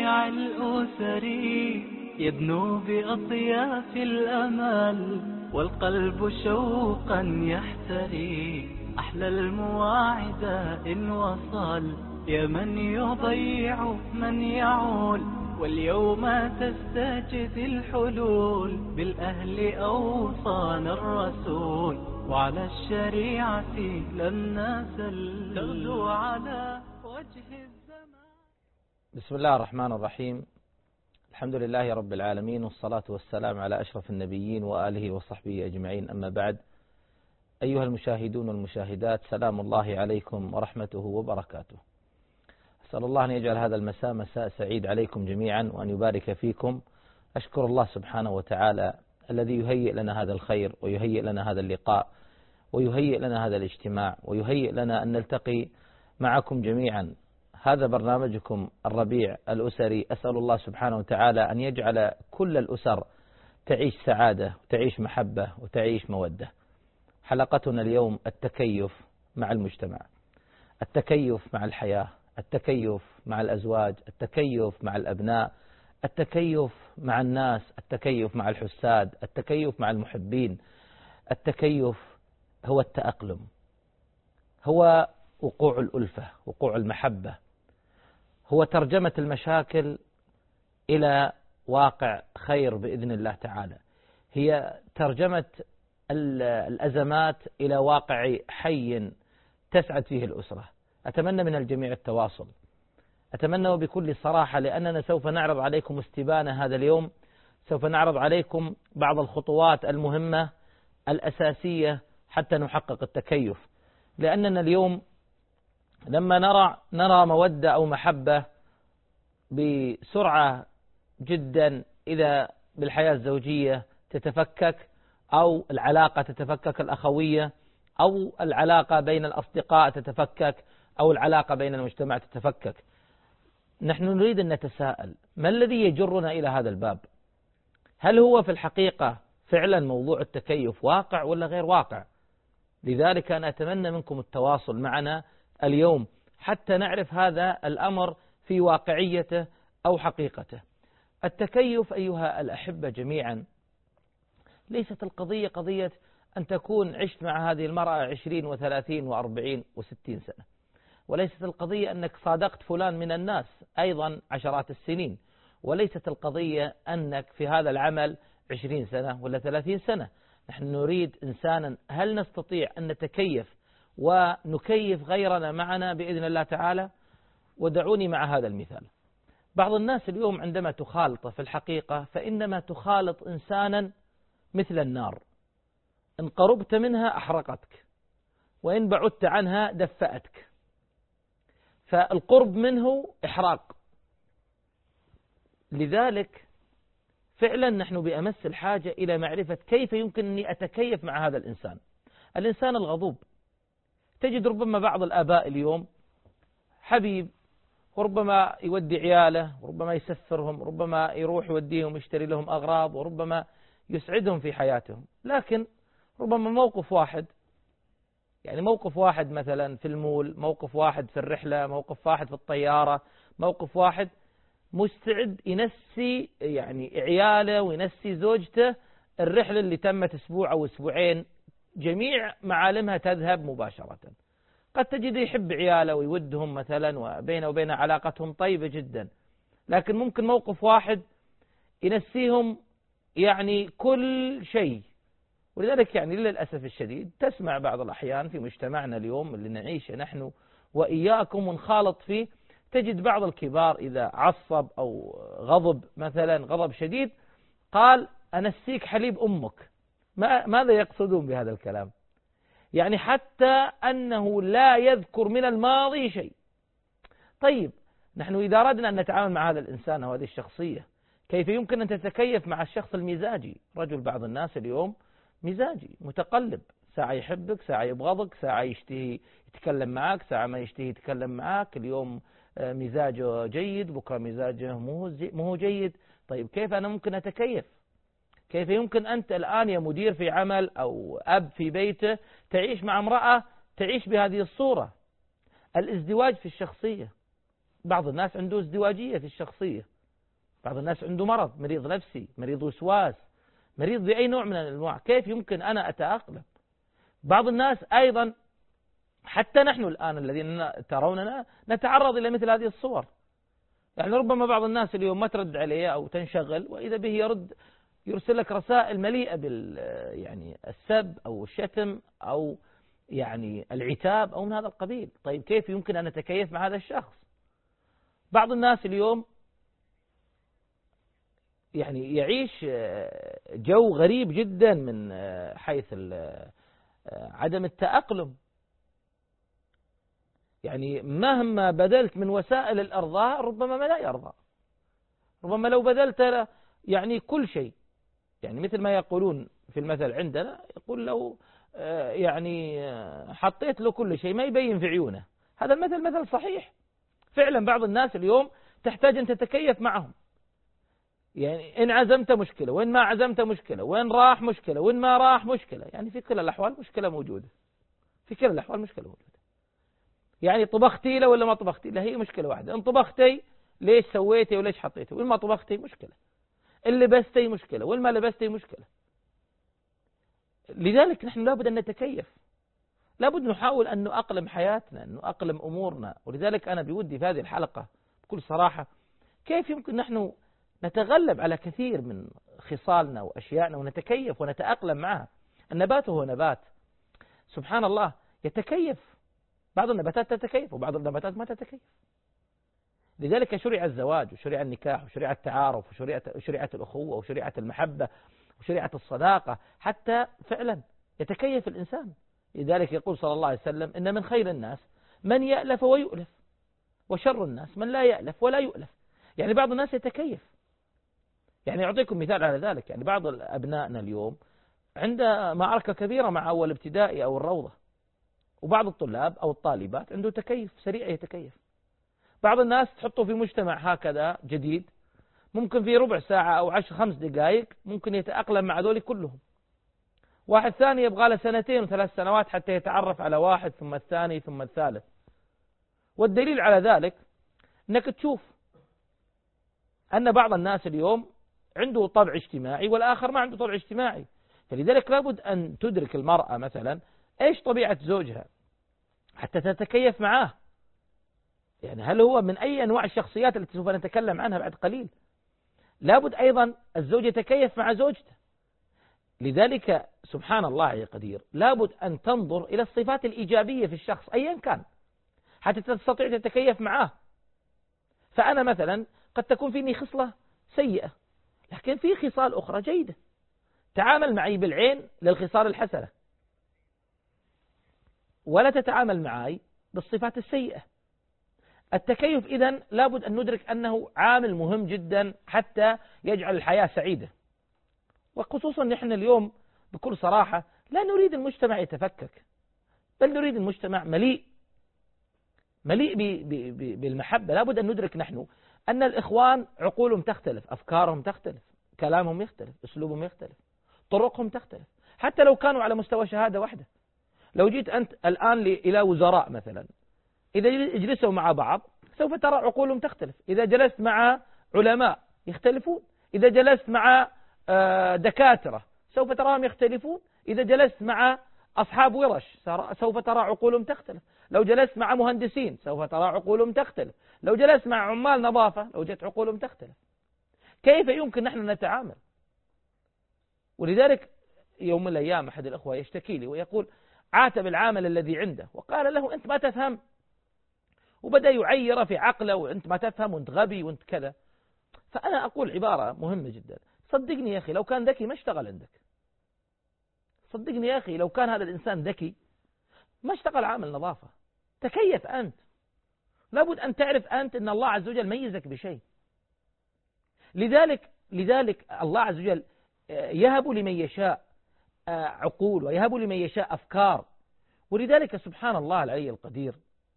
الجميع الأسري يبنو بأطياف الأمل، والقلب شوقا يحتري أحلى المواعد إن وصل. يا من يضيع من يعول، واليوم تستجد الحلول. بالأهل أوصانا الرسول، وعلى الشريعة لم نزل تغدو على وجه الزمان. بسم الله الرحمن الرحيم. الحمد لله رب العالمين، والصلاة والسلام على أشرف النبيين وآله وصحبه أجمعين، أما بعد. أيها المشاهدون والمشاهدات، سلام الله عليكم ورحمته وبركاته. أسأل الله أن يجعل هذا المساء مساء سعيد عليكم جميعا، وأن يبارك فيكم. أشكر الله سبحانه وتعالى الذي يهيئ لنا هذا الخير، ويهيئ لنا هذا اللقاء، ويهيئ لنا هذا الاجتماع، ويهيئ لنا أن نلتقي معكم جميعا. هذا برنامجكم الربيع الأسري. أسأل الله سبحانه وتعالى أن يجعل كل الأسر تعيش سعادة، وتعيش محبة، وتعيش مودة. حلقتنا اليوم التكيف مع المجتمع، التكيف مع الحياة، التكيف مع الأزواج، التكيف مع الأبناء، التكيف مع الناس، التكيف مع الحساد، التكيف مع المحبين. التكيف هو التأقلم، هو وقوع الألفة، وقوع المحبة، هو ترجمة المشاكل إلى واقع خير بإذن الله تعالى، هي ترجمة الأزمات إلى واقع حي تسعد فيه الأسرة. أتمنى من الجميع التواصل، أتمنى بكل صراحة، لأننا سوف نعرض عليكم استبانة هذا اليوم. سوف نعرض عليكم بعض الخطوات المهمة الأساسية حتى نحقق التكيف. لأننا اليوم لما نرى مودة أو محبة بسرعة جدا، إذا بالحياة الزوجية تتفكك، أو العلاقة تتفكك الأخوية، أو العلاقة بين الأصدقاء تتفكك، أو العلاقة بين المجتمع تتفكك. نحن نريد أن نتساءل: ما الذي يجرنا إلى هذا الباب؟ هل هو في الحقيقة فعلا موضوع التكيف واقع ولا غير واقع؟ لذلك أنا أتمنى منكم التواصل معنا اليوم حتى نعرف هذا الأمر في واقعيته أو حقيقته. التكيف أيها الأحبة جميعا، ليست القضية قضية أن تكون عشت مع هذه المرأة 20 و30 و40 و60 سنة، وليست القضية أنك صادقت فلان من الناس أيضا عشرات السنين، وليست القضية أنك في هذا العمل 20 سنة ولا 30 سنة. نحن نريد إنسانا هل نستطيع أن نتكيف ونكيف غيرنا معنا بإذن الله تعالى. ودعوني مع هذا المثال. بعض الناس اليوم عندما تخالط في الحقيقة فإنما تخالط إنسانا مثل النار، إن قربت منها أحرقتك، وإن بعدت عنها دفأتك. فالقرب منه إحراق. لذلك فعلا نحن بأمس الحاجة إلى معرفة كيف يمكن أني أتكيف مع هذا الإنسان. الإنسان الغضوب، تجد ربما بعض الآباء اليوم حبيب، وربما يودي عياله، وربما يسفرهم، ربما يروح يوديهم يشتري لهم أغراض، وربما يسعدهم في حياتهم. لكن ربما موقف واحد، يعني موقف واحد مثلا في المول، موقف واحد في الرحلة، موقف واحد في الطيارة، موقف واحد مستعد ينسي يعني عياله وينسي زوجته الرحلة اللي تمت أسبوع أو أسبوعين، جميع معالمها تذهب مباشرة. قد تجد يحب عياله ويودهم مثلا، وبينه وبين علاقتهم طيبة جدا، لكن ممكن موقف واحد ينسيهم يعني كل شيء. ولذلك يعني للأسف الشديد تسمع بعض الأحيان في مجتمعنا اليوم اللي نعيشه نحن وإياكم ونخالط فيه، تجد بعض الكبار إذا عصب أو غضب مثلا غضب شديد قال: أنسيك حليب أمك. ماذا يقصدون بهذا الكلام؟ يعني حتى أنه لا يذكر من الماضي شيء. طيب نحن إذا أردنا أن نتعامل مع هذا الإنسان أو هذه الشخصية، كيف يمكن أن تتكيف مع الشخص المزاجي؟ رجل بعض الناس اليوم مزاجي متقلب، ساعة يحبك، ساعة يبغضك، ساعة يشتهي يتكلم معك، ساعة ما يشتهي يتكلم معك. اليوم مزاجه جيد، بكرة مزاجه مو جيد. طيب كيف أنا ممكن أتكيف؟ كيف يمكن أنت الآن يا مدير في عمل أو أب في بيته تعيش مع امرأة تعيش بهذه الصورة؟ الازدواج في الشخصية، بعض الناس عنده ازدواجية في الشخصية، بعض الناس عنده مرض، مريض نفسي، مريض وسواس، مريض بأي نوع من الأنواع، كيف يمكن أنا أتأقلم؟ بعض الناس أيضا، حتى نحن الآن الذين تروننا نتعرض إلى مثل هذه الصور. يعني ربما بعض الناس اليوم ما ترد عليه أو تنشغل، وإذا به يرسل لك رسائل مليئة يعني السب أو الشتم أو يعني العتاب أو من هذا القبيل. طيب كيف يمكن أن نتكيف مع هذا الشخص؟ بعض الناس اليوم يعني يعيش جو غريب جدا من حيث عدم التأقلم. يعني مهما بذلت من وسائل الإرضاء ربما ما لا يرضى، ربما لو بذلت يعني كل شيء، يعني مثل ما يقولون في المثل عندنا، يقول لو يعني حطيت له كل شيء ما يبين في عيونه. هذا المثل مثل صحيح. فعلا بعض الناس اليوم تحتاج أن تتكيف معهم. يعني إن عزمت مشكلة، وإن ما عزمت مشكلة، وإن راح مشكلة، وإن ما راح مشكلة. يعني في كل الأحوال مشكلة موجودة، في كل الأحوال مشكلة موجودة. يعني طبختي له ولا ما طبختي له هي مشكلة واحدة. إن طبختي ليش سويتي وليش حطيتي، وإن ما طبختي مشكلة. إن لبستي مشكلة، وإن ما لبستي مشكلة. لذلك نحن لابد أن نتكيف، لابد نحاول أن نأقلم حياتنا، أن نأقلم أمورنا. ولذلك أنا بودي في هذه الحلقة بكل صراحة كيف يمكن نحن نتغلب على كثير من خصالنا وأشيائنا ونتكيف ونتأقلم معها. النبات هو نبات، سبحان الله يتكيف. بعض النباتات تتكيف وبعض النباتات ما تتكيف. لذلك شرع الزواج وشرع النكاح وشرع التعارف وشرعت الأخوة وشرعت المحبة وشرعت الصداقة حتى فعلا يتكيف الإنسان. لذلك يقول صلى الله عليه وسلم إن من خير الناس من يألف ويؤلف، وشر الناس من لا يألف ولا يؤلف. يعني بعض الناس يتكيف. يعني أعطيكم مثال على ذلك. يعني بعض أبنائنا اليوم عند معركة كبيرة مع أول ابتدائي أو الروضة، وبعض الطلاب أو الطالبات عنده تكيف سريع يتكيف. بعض الناس تحطه في مجتمع هكذا جديد، ممكن في ربع ساعة أو 5 دقائق ممكن يتأقلم مع ذولي كلهم. واحد ثاني يبغى له 2 و3 سنوات حتى يتعرف على واحد ثم الثاني ثم الثالث. والدليل على ذلك أنك تشوف أن بعض الناس اليوم عنده طبع اجتماعي والآخر ما عنده طبع اجتماعي. فلذلك لابد أن تدرك المرأة مثلا إيش طبيعة زوجها حتى تتكيف معاه. يعني هل هو من أي أنواع الشخصيات التي سوف نتكلم عنها بعد قليل. لابد أيضا الزوج يتكيف مع زوجته. لذلك سبحان الله يا قدير لابد أن تنظر إلى الصفات الإيجابية في الشخص أيا كان حتى تستطيع تتكيف معه. فأنا مثلا قد تكون فيني خصلة سيئة، لكن في خصال أخرى جيدة. تعامل معي بالعين للخصال الحسنة، ولا تتعامل معي بالصفات السيئة. التكيف إذن لابد أن ندرك أنه عامل مهم جدا حتى يجعل الحياة سعيدة. وخصوصا نحن اليوم بكل صراحة لا نريد المجتمع يتفكك، بل نريد المجتمع مليء بالمحبة. لابد أن ندرك نحن أن الإخوان عقولهم تختلف، أفكارهم تختلف، كلامهم يختلف، أسلوبهم يختلف، طرقهم تختلف. حتى لو كانوا على مستوى شهادة واحدة، لو جيت أنت الآن إلى وزراء مثلا، إذا يجلسوا مع بعض سوف ترى عقولهم تختلف. إذا جلست مع علماء يختلفون، إذا جلست مع دكاترة سوف تراهم يختلفون، إذا جلست مع أصحاب ورش سوف ترى عقولهم تختلف، لو جلست مع مهندسين سوف ترى عقولهم تختلف، لو جلست مع عمال نظافة لو جت عقولهم تختلف. كيف يمكن نحن نتعامل؟ ولذلك يوم من الأيام أحد الأخوة يشتكي لي ويقول عاتب العامل الذي عنده وقال له أنت ما تفهم، وبدأ يعير في عقله وأنت ما تفهم وأنت غبي وأنت كذا. فأنا أقول عبارة مهمة جدا، صدقني يا أخي لو كان ذكي ما اشتغل عندك. صدقني يا أخي لو كان هذا الإنسان ذكي ما اشتغل عامل نظافة. تكيف أنت. لابد أن تعرف أنت أن الله عز وجل ميزك بشيء. لذلك الله عز وجل يهب لمن يشاء عقول ويهب لمن يشاء أفكار. ولذلك سبحان الله العلي القدير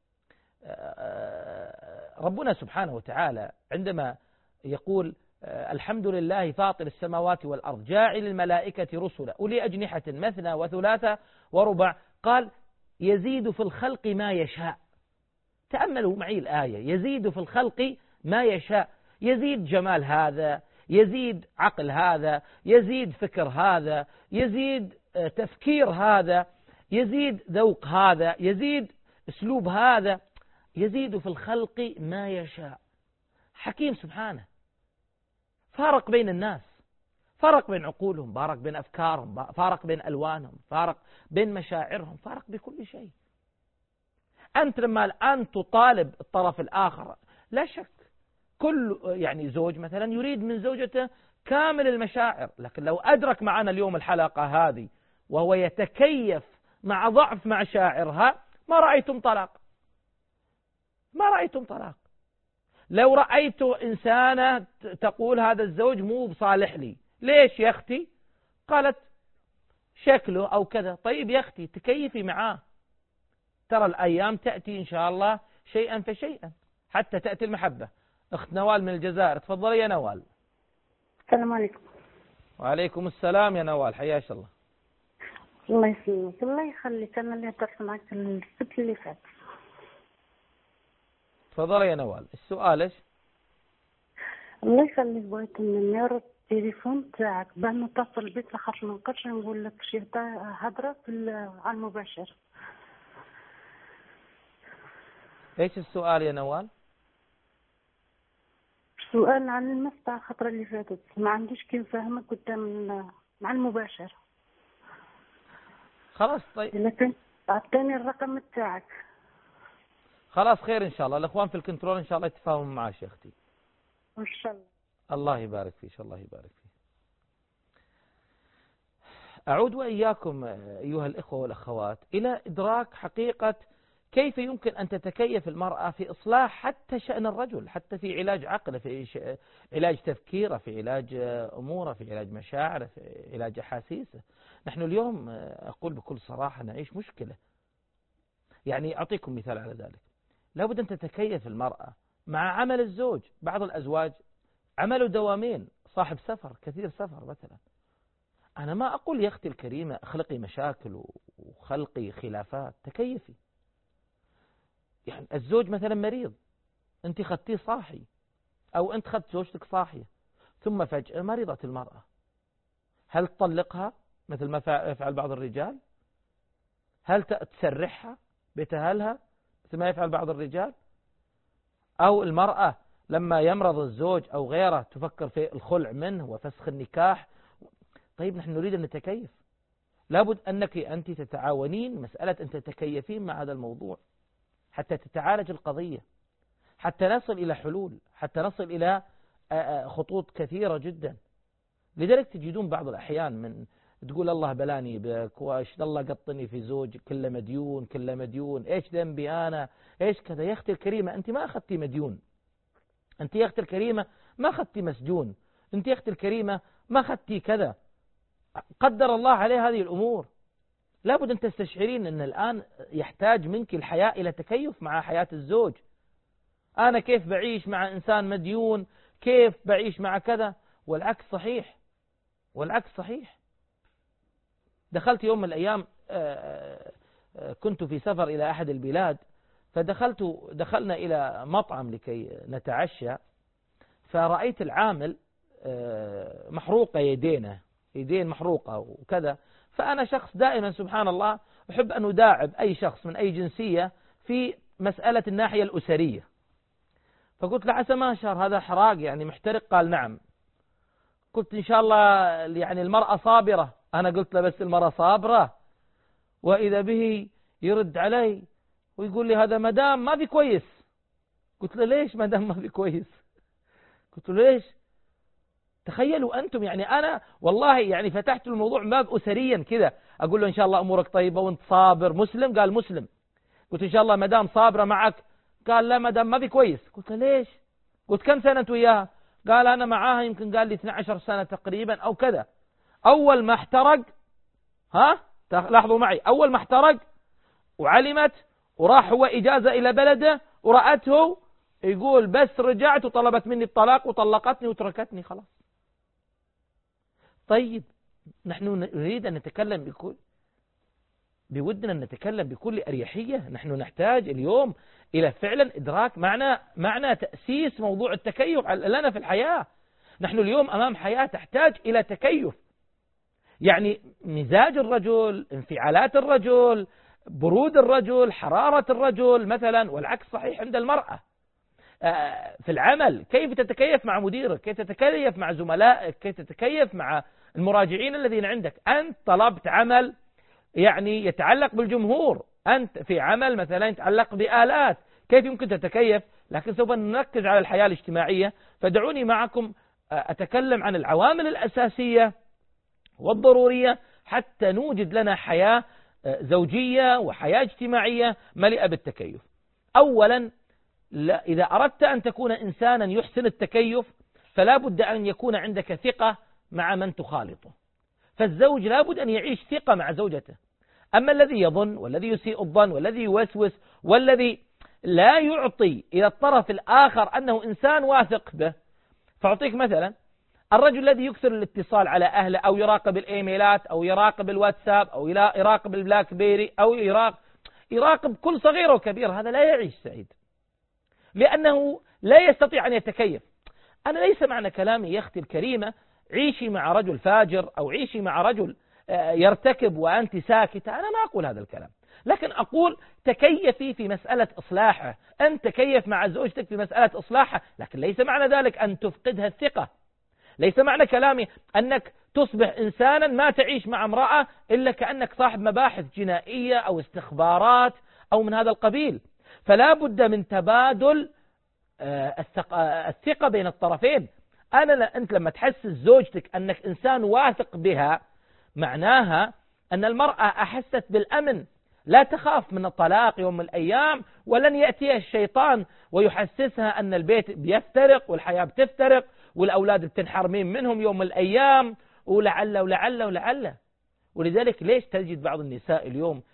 ربنا سبحانه وتعالى عندما يقول الحمد لله فاطر السماوات والأرض جاعل الملائكة رسلا أولي أجنحة مثنى وثلاثة وربع، قال يزيد في الخلق ما يشاء. تأملوا معي الآية، يزيد في الخلق ما يشاء. يزيد جمال هذا، يزيد عقل هذا، يزيد فكر هذا، يزيد تفكير هذا، يزيد ذوق هذا، يزيد أسلوب هذا، يزيد في الخلق ما يشاء. حكيم سبحانه. فارق بين الناس، فارق بين عقولهم، فارق بين أفكارهم، فارق بين ألوانهم، فارق بين مشاعرهم، فارق بكل شيء. أنت لما الآن تطالب الطرف الآخر، لا شك كل يعني زوج مثلا يريد من زوجته كامل المشاعر، لكن لو أدرك معنا اليوم الحلقة هذه وهو يتكيف مع ضعف مشاعرها، ما رأيتم طلاق، ما رأيتم طلاق. لو رأيت إنسانة تقول هذا الزوج مو بصالح لي، ليش يا أختي؟ قالت شكله أو كذا. طيب يا أختي تكيفي معاه، ترى الأيام تأتي إن شاء الله شيئا فشيئا حتى تأتي المحبة. أخت نوال من الجزائر، تفضلي يا نوال. السلام عليكم. وعليكم السلام يا نوال، حياك الله. الله يسلمك، الله يخليك. أنا اللي هدرت معك السبت اللي فات. تفضلي يا نوال، السؤال إيش؟ الله يخليك، بغيت نمر التليفون تاعك باه نتصل بك لخاطر ما نقدرش نقول لك شي هضره على المباشر. إيش السؤال يا نوال؟ سؤال عن المس تاع الخطرة اللي فاتت، ما عنديش كيف نفهمك قدام مع المباشر. خلاص طيب، لكن أعطيني الرقم تاعك. خلاص خير إن شاء الله، الأخوان في الكنترول إن شاء الله يتفاهموا معاش يا أختي. إن شاء الله. الله يبارك فيك، الله يبارك فيك. أعود وإياكم أيها الإخوة والأخوات إلى إدراك حقيقة كيف يمكن أن تتكيف المرأة في إصلاح حتى شأن الرجل، حتى في علاج عقله، في علاج تفكيره، في علاج أموره، في علاج مشاعره، في علاج أحاسيسه. نحن اليوم أقول بكل صراحة نعيش مشكلة. يعني أعطيكم مثال على ذلك. لابد أن تتكيف المرأة مع عمل الزوج. بعض الأزواج عملوا دوامين، صاحب سفر، كثير سفر مثلا. أنا ما أقول يا أختي الكريمة اخلقي مشاكل وخلقي خلافات، تكيفي. يعني الزوج مثلا مريض، أنت خدتيه صاحي، أو أنت خدت زوجتك صاحية، ثم فجأة مرضت المرأة، هل تطلقها مثل ما يفعل بعض الرجال؟ هل تسرحها بتهلها مثل ما يفعل بعض الرجال؟ أو المرأة لما يمرض الزوج أو غيره تفكر في الخلع منه وفسخ النكاح؟ طيب نحن نريد أن نتكيف، لابد أنك أنت تتعاونين مسألة أن تتكيفين مع هذا الموضوع حتى تتعالج القضية، حتى نصل إلى حلول، حتى نصل إلى خطوط كثيرة جدا. لذلك تجدون بعض الأحيان من تقول الله بلاني بك، وايش الله قطني في زوج، كله مديون كله مديون، ايش ذنبي انا، ايش كذا. يا اختي الكريمة انت ما اخذتي مديون، انت يا اختي الكريمة ما اخذتي مسجون، انت يا اختي الكريمة ما اخذتي كذا. قدر الله عليه هذه الامور. لابد ان تستشعرين ان الان يحتاج منك الحياة الى تكيف مع حياة الزوج. انا كيف بعيش مع انسان مديون، كيف بعيش مع كذا، والعكس صحيح، والعكس صحيح. دخلت يوم من الأيام، كنت في سفر إلى أحد البلاد، دخلنا إلى مطعم لكي نتعشى، فرأيت العامل محروقة يدين محروقة وكذا. فأنا شخص دائما سبحان الله أحب أن أداعب أي شخص من أي جنسية في مسألة الناحية الأسرية. فقلت له عسى ما شهر هذا حراق يعني محترق؟ قال نعم. قلت إن شاء الله يعني المرأة صابرة. أنا قلت له بس المرأة صابرة؟ وإذا به يرد علي ويقول لي هذا مدام ما في كويس. قلت له ليش مدام ما في كويس؟ قلت له ليش؟ تخيلوا أنتم، يعني أنا والله يعني فتحت الموضوع باب أسريا كذا، أقول له إن شاء الله أمورك طيبة وأنت صابر، مسلم؟ قال مسلم. قلت إن شاء الله مدام صابرة معك؟ قال لا مدام ما في كويس. قلت له ليش؟ قلت كم سنة أنت وياها؟ قال أنا معاها يمكن قال لي 12 سنة تقريبا أو كذا. أول ما احترق، لاحظوا معي، أول ما احترق وعلمت وراح هو إجازة إلى بلده ورأته، يقول بس رجعت وطلبت مني الطلاق وطلقتني وتركتني خلاص. طيب نحن نريد أن نتكلم بودنا أن نتكلم بكل أريحية. نحن نحتاج اليوم إلى فعلا إدراك معنى تأسيس موضوع التكيف لنا في الحياة. نحن اليوم أمام حياة تحتاج إلى تكيف، يعني مزاج الرجل، انفعالات الرجل، برود الرجل، حرارة الرجل مثلا، والعكس صحيح عند المرأة. في العمل كيف تتكيف مع مديرك، كيف تتكيف مع زملائك، كيف تتكيف مع المراجعين الذين عندك. أنت طلبت عمل يعني يتعلق بالجمهور، أنت في عمل مثلا يتعلق بآلات، كيف يمكن تتكيف؟ لكن سوف نركز على الحياة الاجتماعية، فدعوني معكم أتكلم عن العوامل الأساسية والضرورية حتى نوجد لنا حياة زوجية وحياة اجتماعية مليئة بالتكيف. أولا، إذا أردت أن تكون إنسانا يحسن التكيف فلا بد أن يكون عندك ثقة مع من تخالطه. فالزوج لا بد أن يعيش ثقة مع زوجته. أما الذي يظن والذي يسيء الظن والذي يوسوس والذي لا يعطي إلى الطرف الآخر أنه إنسان واثق به، فأعطيك مثلا الرجل الذي يكثر الاتصال على أهله أو يراقب الإيميلات أو يراقب الواتساب أو يراقب البلاك بيري أو يراقب كل صغير وكبير، هذا لا يعيش سعيد، لأنه لا يستطيع أن يتكيف. أنا ليس معنى كلامي يا أختي الكريمة عيشي مع رجل فاجر أو عيشي مع رجل يرتكب وأنت ساكتة، أنا ما أقول هذا الكلام، لكن أقول تكيفي في مسألة إصلاحه، أن تكيف مع زوجتك في مسألة إصلاحه، لكن ليس معنى ذلك أن تفقدها الثقة. ليس معنى كلامي أنك تصبح إنسانا ما تعيش مع امرأة إلا كأنك صاحب مباحث جنائية أو استخبارات أو من هذا القبيل. فلا بد من تبادل الثقة بين الطرفين. أنت لما تحسس زوجتك أنك إنسان واثق بها معناها أن المرأة أحست بالأمن، لا تخاف من الطلاق يوم من الأيام، ولن يأتي الشيطان ويحسسها أن البيت بيفترق والحياة بتفترق والأولاد بتنحرمين منهم يوم من الأيام ولعل ولعل ولعل. ولذلك ليش تجد بعض النساء اليوم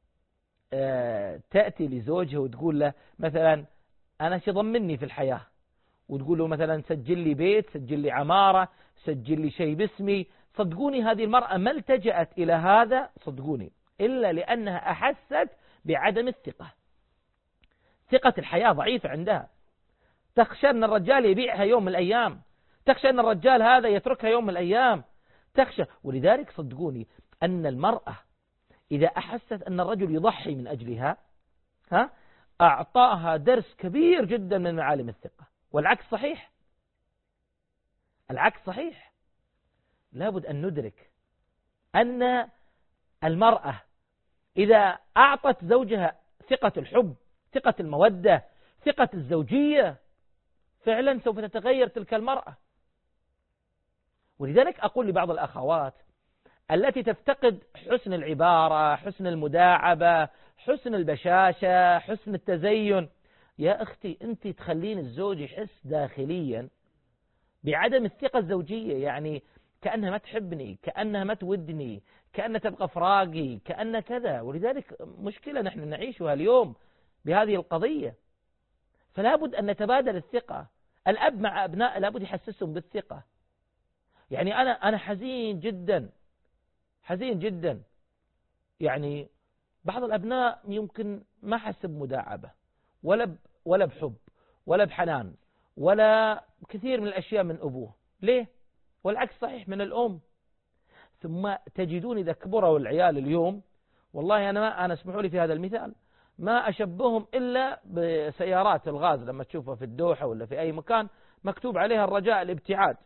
تأتي لزوجها وتقول له مثلا أنا شي ضمني في الحياة، وتقول له مثلا سجل لي بيت، سجل لي عمارة، سجل لي شيء باسمي. صدقوني هذه المرأة ما التجأت إلى هذا صدقوني إلا لأنها أحست بعدم الثقة. ثقة الحياة ضعيفة عندها، تخشى أن الرجال يبيعها يوم من الأيام، تخشى أن الرجال هذا يتركها يوم من الأيام، تخشى. ولذلك صدقوني أن المرأة إذا أحست أن الرجل يضحي من أجلها أعطاها درس كبير جدا من معالم الثقة. والعكس صحيح، العكس صحيح. لابد أن ندرك أن المرأة إذا أعطت زوجها ثقة الحب، ثقة المودة، ثقة الزوجية، فعلا سوف تتغير تلك المرأة. ولذلك أقول لبعض الأخوات التي تفتقد حسن العبارة، حسن المداعبة، حسن البشاشة، حسن التزين، يا أختي أنت تخلين الزوج يحس داخليا بعدم الثقة الزوجية، يعني كأنها ما تحبني، كأنها ما تودني، كأنها تبقى فراقي، كأنها كذا. ولذلك مشكلة نحن نعيشها اليوم بهذه القضية. فلا بد أن نتبادل الثقة. الأب مع أبناء لابد يحسسهم بالثقة. يعني أنا حزين جدا، حزين جدا، يعني بعض الأبناء يمكن ما حس بمداعبة ولا بحب ولا بحنان ولا كثير من الأشياء من أبوه. ليه؟ والعكس صحيح من الأم. ثم تجدون إذا كبروا العيال اليوم، والله أنا اسمحوا لي في هذا المثال، ما أشبههم إلا بسيارات الغاز لما تشوفها في الدوحة ولا في أي مكان مكتوب عليها الرجاء الابتعاد،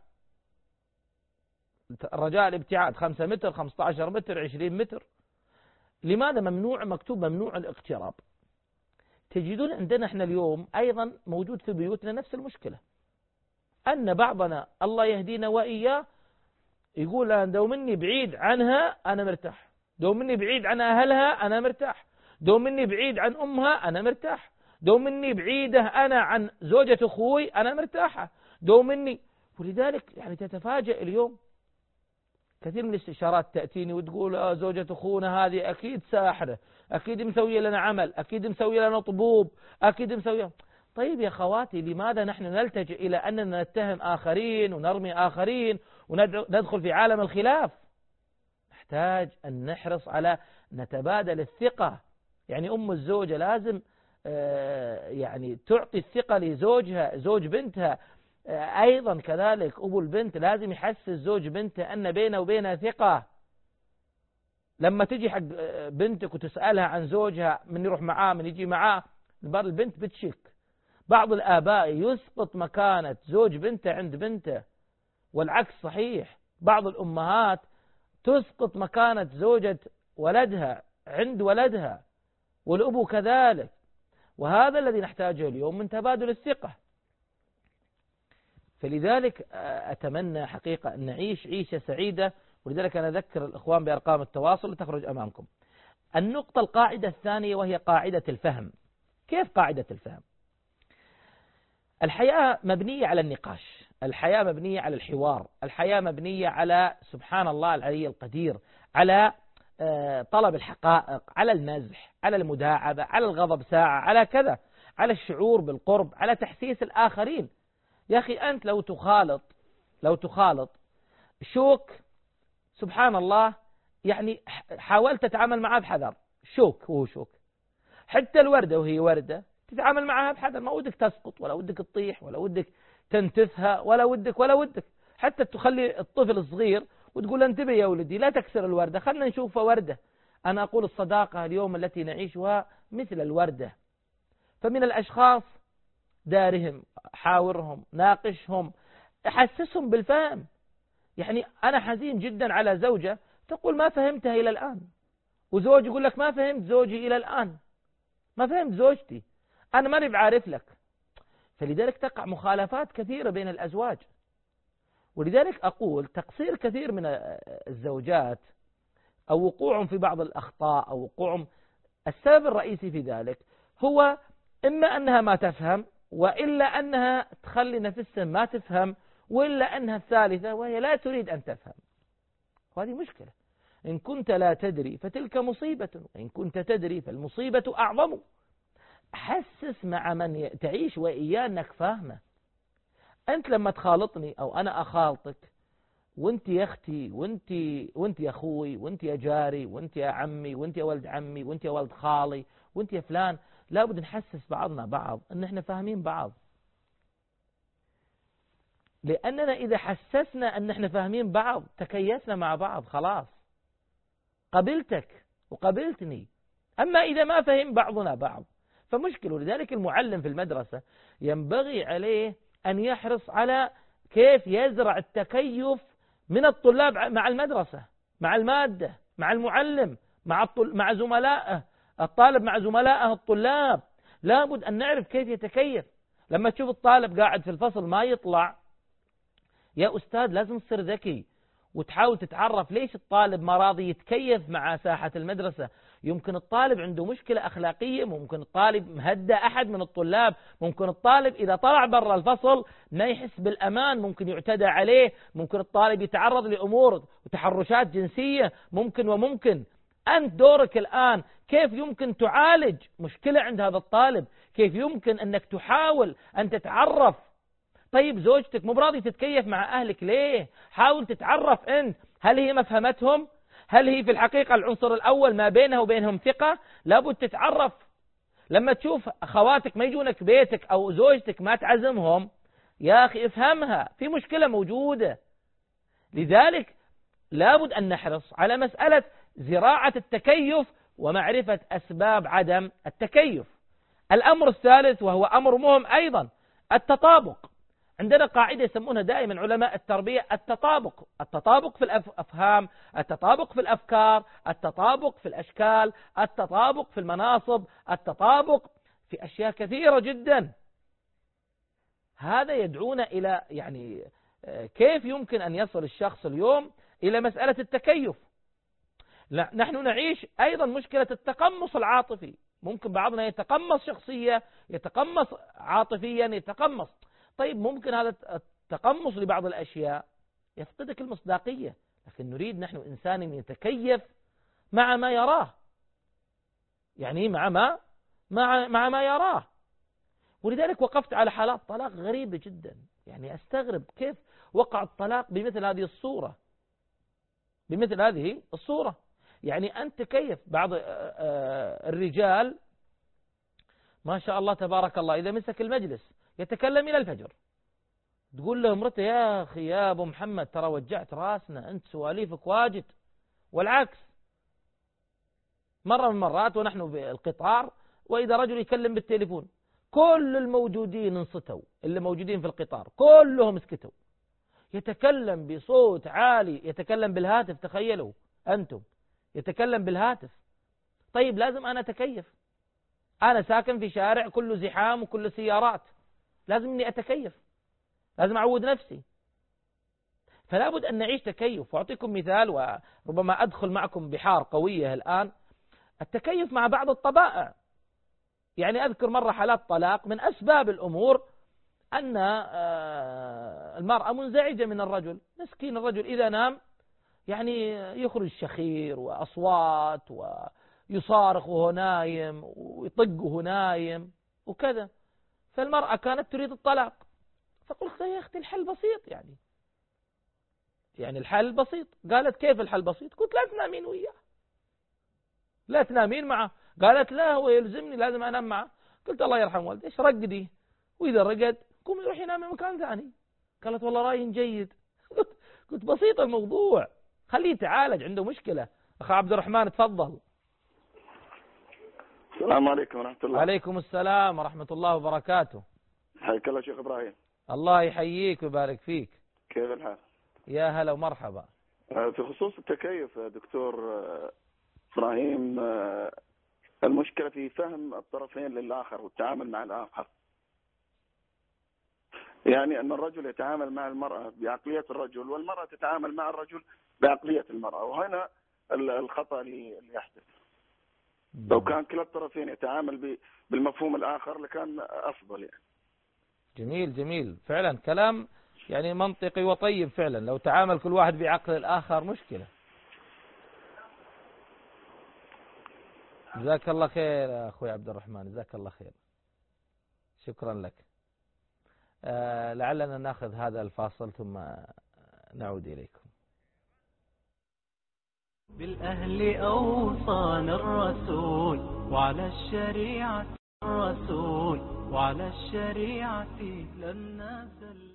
الرجاء الابتعاد 5 متر 15 متر 20 متر. لماذا ممنوع؟ مكتوب ممنوع الاقتراب. تجدون عندنا احنا اليوم أيضا موجود في بيوتنا نفس المشكلة، أن بعضنا الله يهدينا وإياه يقول دو مني بعيد عنها أنا مرتاح، دو مني بعيد عن أهلها أنا مرتاح، دو مني بعيد عن أمها أنا مرتاح، دو مني بعيدة أنا عن زوجة أخوي أنا مرتاحة، دو مني. ولذلك يعني تتفاجأ اليوم كثير من الاستشارات تأتيني وتقول زوجة أخونا هذه أكيد ساحرة، أكيد مسوية لنا عمل، أكيد مسوية لنا طبوب، أكيد مسوية. طيب يا خواتي لماذا نحن نلتجئ إلى أننا نتهم آخرين ونرمي آخرين وندخل في عالم الخلاف؟ نحتاج أن نحرص على نتبادل الثقة. يعني أم الزوجة لازم يعني تعطي الثقة لزوجها، زوج بنتها أيضا كذلك أبو البنت لازم يحسس زوج بنته أن بينه وبينها ثقة. لما تجي حق بنتك وتسألها عن زوجها، من يروح معاه من يجي معاه، البنت بتشك. بعض الآباء يسقط مكانة زوج بنته عند بنته، والعكس صحيح. بعض الأمهات تسقط مكانة زوجة ولدها عند ولدها، والأبو كذلك. وهذا الذي نحتاجه اليوم من تبادل الثقة. فلذلك أتمنى حقيقة أن نعيش عيشة سعيدة. ولذلك أنا أذكر الإخوان بأرقام التواصل لتخرج أمامكم. النقطة القاعدة الثانية وهي قاعدة الفهم. كيف قاعدة الفهم؟ الحياة مبنية على النقاش، الحياة مبنية على الحوار، الحياة مبنية على سبحان الله العلي القدير، على طلب الحقائق، على المزح، على المداعبة، على الغضب ساعة، على كذا، على الشعور بالقرب، على تحسيس الآخرين. يا أخي أنت لو تخالط شوك، سبحان الله، يعني حاولت تتعامل معه بحذر. شوك هو شوك. حتى الوردة وهي وردة تتعامل معها بحذر، ما ودك تسقط ولا ودك تطيح ولا ودك تنتفها ولا ودك. حتى تخلي الطفل الصغير وتقول انتبه يا ولدي لا تكسر الوردة، خلنا نشوفها وردة. أنا أقول الصداقة اليوم التي نعيشها مثل الوردة. فمن الأشخاص دارهم، حاورهم، ناقشهم، أحسسهم بالفهم. يعني أنا حزين جدا على زوجة تقول ما فهمتها إلى الآن، وزوج يقول لك ما فهمت زوجي إلى الآن، ما فهمت زوجتي، أنا ماني بعارف لك. فلذلك تقع مخالفات كثيرة بين الأزواج. ولذلك أقول تقصير كثير من الزوجات أو وقوعهم في بعض الأخطاء أو وقوعهم، السبب الرئيسي في ذلك هو إما أنها ما تفهم، وإلا أنها تخلي نفسها ما تفهم، وإلا أنها الثالثة وهي لا تريد أن تفهم. وهذه مشكلة. إن كنت لا تدري فتلك مصيبة، وإن كنت تدري فالمصيبة أعظم. حسس مع من تعيش وإياه أنك فاهمه. أنت لما تخالطني أو أنا أخالطك، وانت يا أختي وانت يا أخوي وانت يا جاري وانت يا عمي وانت يا ولد عمي وانت يا ولد خالي وانت يا فلان، لابد نحسس بعضنا بعض أن احنا فاهمين بعض. لأننا إذا حسسنا أن احنا فاهمين بعض تكيفنا مع بعض، خلاص قبلتك وقبلتني. أما إذا ما فهم بعضنا بعض فمشكلة. ولذلك المعلم في المدرسة ينبغي عليه أن يحرص على كيف يزرع التكيف من الطلاب مع المدرسة، مع المادة، مع المعلم، مع زملائه، الطالب مع زملائه الطلاب. لابد أن نعرف كيف يتكيف. لما تشوف الطالب قاعد في الفصل ما يطلع، يا أستاذ لازم تصير ذكي وتحاول تتعرف ليش الطالب ما راضي يتكيف مع ساحة المدرسة. يمكن الطالب عنده مشكلة أخلاقية، ممكن الطالب مهدى أحد من الطلاب، ممكن الطالب إذا طلع برا الفصل ما يحس بالأمان، ممكن يعتدى عليه، ممكن الطالب يتعرض لأمور وتحرشات جنسية، ممكن. أنت دورك الآن كيف يمكن تعالج مشكلة عند هذا الطالب، كيف يمكن أنك تحاول أن تتعرف. طيب زوجتك مو براضي تتكيف مع أهلك ليه؟ حاول تتعرف أنت، هل هي مفهمتهم؟ هل هي في الحقيقة العنصر الأول ما بينها وبينهم ثقة؟ لابد تتعرف. لما تشوف أخواتك ما يجونك بيتك أو زوجتك ما تعزمهم، يا أخي افهمها، في مشكلة موجودة. لذلك لابد أن نحرص على مسألة زراعة التكيف ومعرفة أسباب عدم التكيف. الأمر الثالث وهو أمر مهم أيضا، التطابق. عندنا قاعدة يسمونها دائما علماء التربية التطابق في الأفهام، التطابق في الأفكار، التطابق في الأشكال، التطابق في المناصب، التطابق في أشياء كثيرة جدا. هذا يدعونا إلى يعني كيف يمكن أن يصل الشخص اليوم إلى مسألة التكيف. نحن نعيش أيضا مشكلة التقمص العاطفي. ممكن بعضنا يتقمص شخصية، يتقمص عاطفيا، يتقمص. طيب ممكن هذا التقمص لبعض الأشياء يفقدك المصداقية، لكن نريد نحن إنسان يتكيف مع ما يراه، يعني مع ما يراه. ولذلك وقفت على حالات طلاق غريبة جدا، يعني أستغرب كيف وقع الطلاق بمثل هذه الصورة. يعني أنت كيف بعض الرجال ما شاء الله تبارك الله إذا مسك المجلس يتكلم إلى الفجر، تقول له امرته يا أخي يا أبو محمد ترى وجعت راسنا أنت سواليفك واجد. والعكس مرة من المرات ونحن بالقطار وإذا رجل يكلم بالتليفون كل الموجودين انصتوا، اللي موجودين في القطار كلهم اسكتوا، يتكلم بصوت عالي، يتكلم بالهاتف. تخيلوا أنتم يتكلم بالهاتف. طيب لازم أنا أتكيف، أنا ساكن في شارع كله زحام وكله سيارات، لازم أني أتكيف، لازم أعود نفسي. فلا بد أن نعيش تكيف. وأعطيكم مثال وربما أدخل معكم بحار قوية الآن، التكيف مع بعض الطبائع. يعني أذكر مرة حالات طلاق من أسباب الأمور أن المرأة منزعجة من الرجل، مسكين الرجل إذا نام يعني يخرج شخير وأصوات ويصارخ وهو نايم ويطق وهو نايم وكذا. فالمرأة كانت تريد الطلاق، فقلت يا أختي الحل بسيط، يعني الحل بسيط. قالت كيف الحل بسيط؟ قلت لا تنامين وياه، لا تنامين معه. قالت لا هو يلزمني لازم أنام معه. قلت الله يرحم والديش رقدي، وإذا رقد قوم يروح ينام في مكان ثاني. قالت والله رأي جيد. قلت بسيط الموضوع، خليه يتعالج، عنده مشكلة. أخ عبد الرحمن تفضل. السلام عليكم ورحمة الله. عليكم السلام ورحمة الله وبركاته. حياك الله شيخ إبراهيم. الله يحييك ويبارك فيك. كيف الحال؟ يا هلا ومرحبا. في خصوص التكيف دكتور إبراهيم، المشكلة في فهم الطرفين للآخر والتعامل مع الآخر. يعني أن الرجل يتعامل مع المرأة بعقلية الرجل، والمرأة تتعامل مع الرجل بعقلية المرأة، وهنا الخطأ اللي يحدث. لو كان كلا الطرفين يتعامل بالمفهوم الآخر لكان أفضل يعني. جميل جميل فعلا، كلام يعني منطقي وطيب فعلا. لو تعامل كل واحد بعقل الآخر مشكلة. جزاك الله خير يا أخوي عبد الرحمن، جزاك الله خير، شكرا لك. لعلنا نأخذ هذا الفاصل ثم نعود إليكم. بالأهل أوصانا الرسول، وعلى الشريعة الرسول، وعلى الشريعة لن نزل.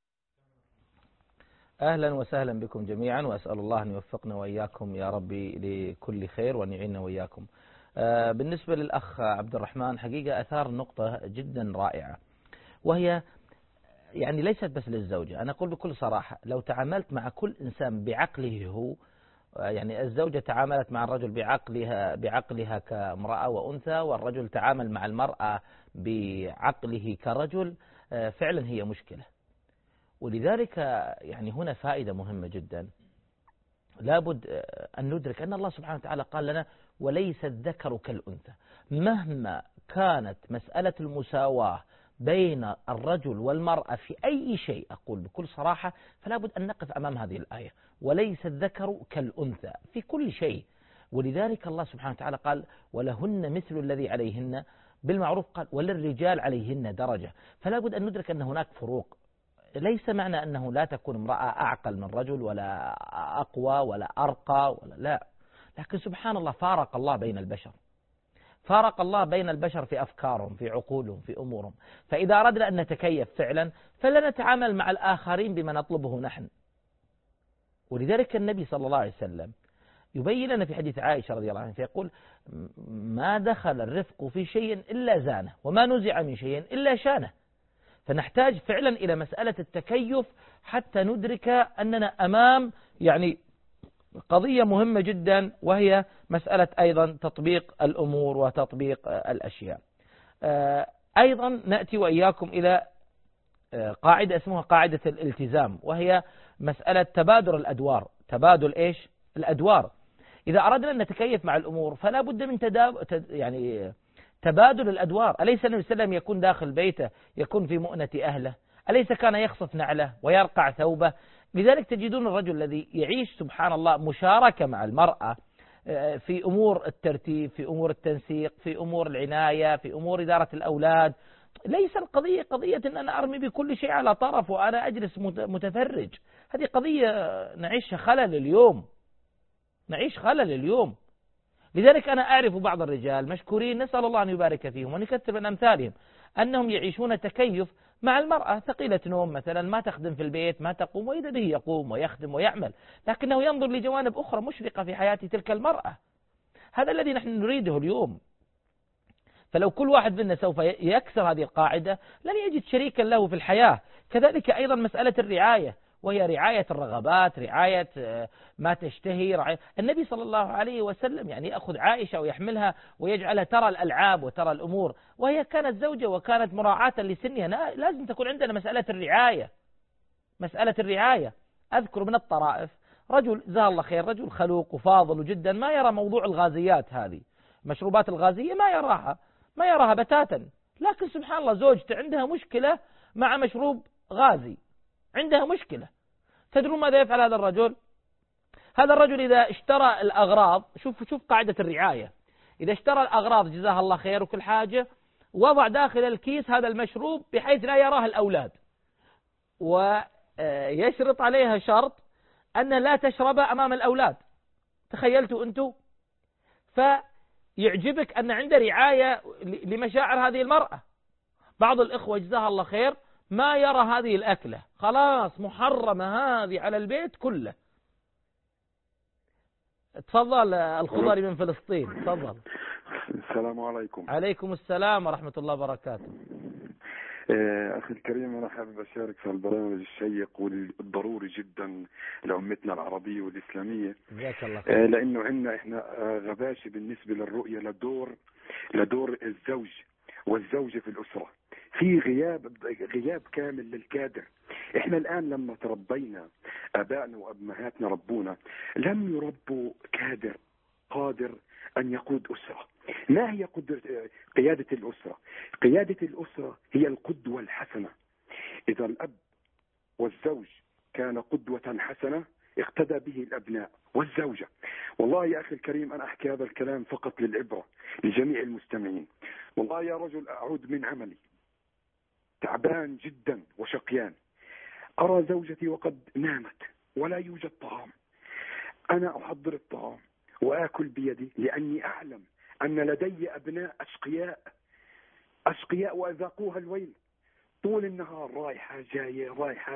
أهلا وسهلا بكم جميعا، وأسأل الله أن يوفقنا وإياكم يا ربي لكل خير وأن يعيننا وإياكم. بالنسبة للأخ عبد الرحمن حقيقة أثار نقطة جدا رائعة، وهي يعني ليست بس للزوجة. أنا أقول بكل صراحة لو تعاملت مع كل إنسان بعقله هو، يعني الزوجة تعاملت مع الرجل بعقلها كامرأة وأنثى، والرجل تعامل مع المرأة بعقله كرجل، فعلا هي مشكلة. ولذلك يعني هنا فائدة مهمة جدا، لابد أن ندرك أن الله سبحانه وتعالى قال لنا وليس الذكر كالأنثى. مهما كانت مسألة المساواة بين الرجل والمرأة في أي شيء، أقول بكل صراحة، فلا بد أن نقف أمام هذه الآية، وليس الذكر كالأنثى في كل شيء. ولذلك الله سبحانه وتعالى قال ولهن مثل الذي عليهن بالمعروف، قال وللرجال عليهن درجة. فلا بد أن ندرك أن هناك فروق. ليس معنى أنه لا تكون امرأة أعقل من رجل ولا أقوى ولا أرقى ولا لا، لكن سبحان الله فارق الله بين البشر، فارق الله بين البشر في أفكارهم، في عقولهم، في أمورهم. فإذا أردنا أن نتكيف فعلا فلا نتعامل مع الآخرين بما نطلبه نحن. ولذلك النبي صلى الله عليه وسلم يبين لنا في حديث عائشة رضي الله عنها فيقول ما دخل الرفق في شيء إلا زانه، وما نزع من شيء إلا شانه. فنحتاج فعلا إلى مسألة التكيف حتى ندرك أننا أمام يعني قضية مهمة جدا، وهي مسألة أيضا تطبيق الأمور وتطبيق الأشياء. أيضا نأتي وإياكم إلى قاعدة اسمها قاعدة الالتزام، وهي مسألة تبادل الأدوار. تبادل إيش؟ الأدوار. إذا أردنا أن نتكيف مع الأمور فلا بد من يعني تبادل الأدوار. أليس النبي صلى الله عليه وسلم يكون داخل بيته يكون في مؤنة أهله؟ أليس كان يخصف نعله ويرقع ثوبه؟ لذلك تجدون الرجل الذي يعيش سبحان الله مشاركة مع المرأة في أمور الترتيب، في أمور التنسيق، في أمور العناية، في أمور إدارة الأولاد. ليس القضية قضية أن أنا أرمي بكل شيء على طرف وأنا أجلس متفرج. هذه قضية نعيشها خلل اليوم. نعيش خلل اليوم. لذلك أنا أعرف بعض الرجال مشكورين، نسأل الله أن يبارك فيهم ونكثر من أمثالهم، أنهم يعيشون تكيف مع المرأة، ثقيلة نوم مثلا، ما تخدم في البيت، ما تقوم، وإذا به يقوم ويخدم ويعمل، لكنه ينظر لجوانب أخرى مشرقة في حياة تلك المرأة. هذا الذي نحن نريده اليوم. فلو كل واحد منا سوف يكسر هذه القاعدة لن يجد شريكا له في الحياة. كذلك أيضا مسألة الرعاية، وهي رعاية الرغبات، رعاية ما تشتهي. النبي صلى الله عليه وسلم يعني يأخذ عائشة ويحملها ويجعلها ترى الألعاب وترى الأمور، وهي كانت زوجة وكانت مراعاة لسنها. لازم تكون عندنا مسألة الرعاية. مسألة الرعاية. أذكر من الطرائف رجل جزاه الله خير، رجل خلوق وفاضل جدا، ما يرى موضوع الغازيات هذه، مشروبات الغازية ما يراها بتاتا، لكن سبحان الله زوجته عندها مشكلة مع مشروب غازي، عندها مشكلة. تدرون ماذا يفعل هذا الرجل؟ هذا الرجل إذا اشترى الأغراض، شوف قاعدة الرعاية، إذا اشترى الأغراض جزاه الله خير وكل حاجة، وضع داخل الكيس هذا المشروب بحيث لا يراه الأولاد، ويشرط عليها شرط أن لا تشرب أمام الأولاد. تخيلتوا أنتم؟ فيعجبك أن عنده رعاية لمشاعر هذه المرأة. بعض الإخوة جزاه الله خير ما يرى هذه الأكلة، خلاص محرمة هذه على البيت كله. تفضل الخضري من فلسطين، تفضل. السلام عليكم. عليكم السلام ورحمة الله وبركاته. أخي الكريم، أنا حابب أشارك في البرنامج الشيق والضروري جدا لأمتنا العربية والإسلامية، جزاك الله خير. لأنه عندنا إحنا غباشة بالنسبة للرؤية لدور الزوج والزوجة في الأسرة. في غياب كامل للكادر. إحنا الآن لما تربينا، آبائنا وأمهاتنا ربونا، لم يربوا كادر قادر أن يقود أسرة. ما هي قيادة الأسرة؟ قيادة الأسرة هي القدوة الحسنة. إذا الأب والزوج كان قدوة حسنة اقتدى به الأبناء والزوجة. والله يا أخي الكريم، أنا أحكي هذا الكلام فقط للعبرة لجميع المستمعين. والله يا رجل، أعود من عملي تعبان جدا وشقيان، أرى زوجتي وقد نامت ولا يوجد طعام. أنا أحضر الطعام وآكل بيدي، لأني أعلم أن لدي أبناء أشقياء وأذاقوها الويل طول النهار، رايحة جاية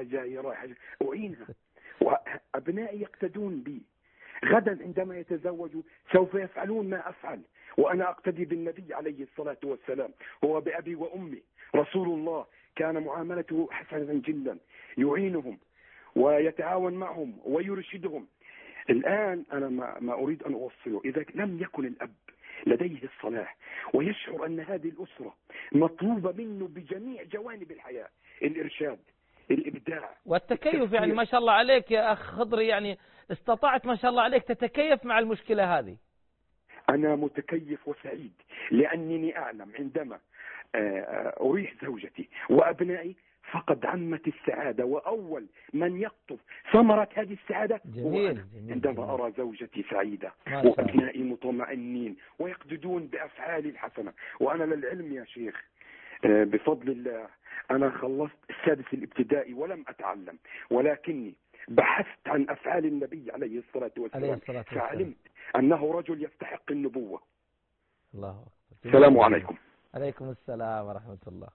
أعينها، وأبنائي يقتدون بي. غدا عندما يتزوجوا سوف يفعلون ما أفعل، وأنا أقتدي بالنبي عليه الصلاة والسلام، هو بأبي وأمي رسول الله، كان معاملته حسنة جدا، يعينهم ويتعاون معهم ويرشدهم. الآن أنا ما أريد أن أوصله، إذا لم يكن الأب لديه الصلاح ويشعر أن هذه الأسرة مطلوبة منه بجميع جوانب الحياة، الإرشاد، الإبداع والتكيف. يعني ما شاء الله عليك يا أخ خضري، يعني استطعت ما شاء الله عليك تتكيف مع المشكلة هذه. أنا متكيف وسعيد، لأنني أعلم عندما أريح زوجتي وأبنائي فقد عمت السعادة، وأول من يقطف ثمرة هذه السعادة هو أنا. عندما أرى زوجتي سعيدة وأبنائي مطمئنين ويقتدون بأفعالي الحسنة. وأنا للعلم يا شيخ بفضل الله أنا خلصت السادس الابتدائي ولم أتعلم، ولكني بحثت عن أفعال النبي عليه الصلاة والسلام، فعلمت أنه رجل يستحق النبوة. الله أكبر. السلام عليكم. عليكم السلام ورحمة الله.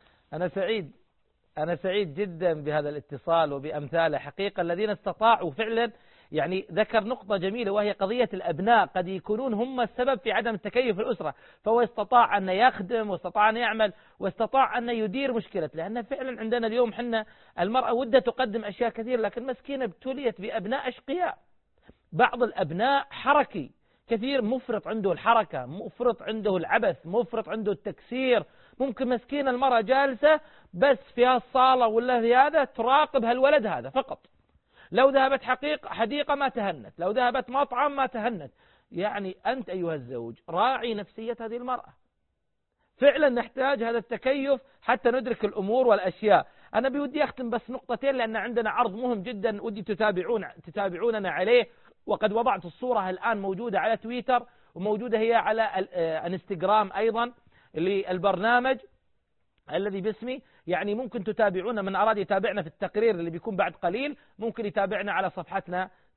أنا سعيد جدا بهذا الاتصال وبأمثاله حقيقة، الذين استطاعوا فعلا. يعني ذكر نقطة جميلة وهي قضية الأبناء، قد يكونون هم السبب في عدم التكيف في الأسرة، فهو استطاع أن يخدم واستطاع أن يعمل واستطاع أن يدير مشكلة. لأن فعلا عندنا اليوم حنا المرأة ودها تقدم أشياء كثير، لكن مسكينة ابتليت بأبناء أشقياء. بعض الأبناء حركي كثير، مفرط عنده الحركة، مفرط عنده العبث، مفرط عنده التكسير. ممكن مسكين المرأة جالسة بس في الصالة ولا في هذا تراقب هالولد هذا فقط. لو ذهبت حديقة ما تهنت، لو ذهبت مطعم ما تهنت. يعني أنت أيها الزوج راعي نفسية هذه المرأة. فعلا نحتاج هذا التكيف حتى ندرك الأمور والأشياء. أنا بودي أختم بس نقطتين، لأن عندنا عرض مهم جدا ودي تتابعوننا عليه، وقد وضعت الصورة الآن موجودة على تويتر وموجودة هي على انستغرام أيضا للبرنامج الذي باسمي. يعني ممكن تتابعونا، من أراد يتابعنا في التقرير اللي بيكون بعد قليل ممكن يتابعنا على صفحتنا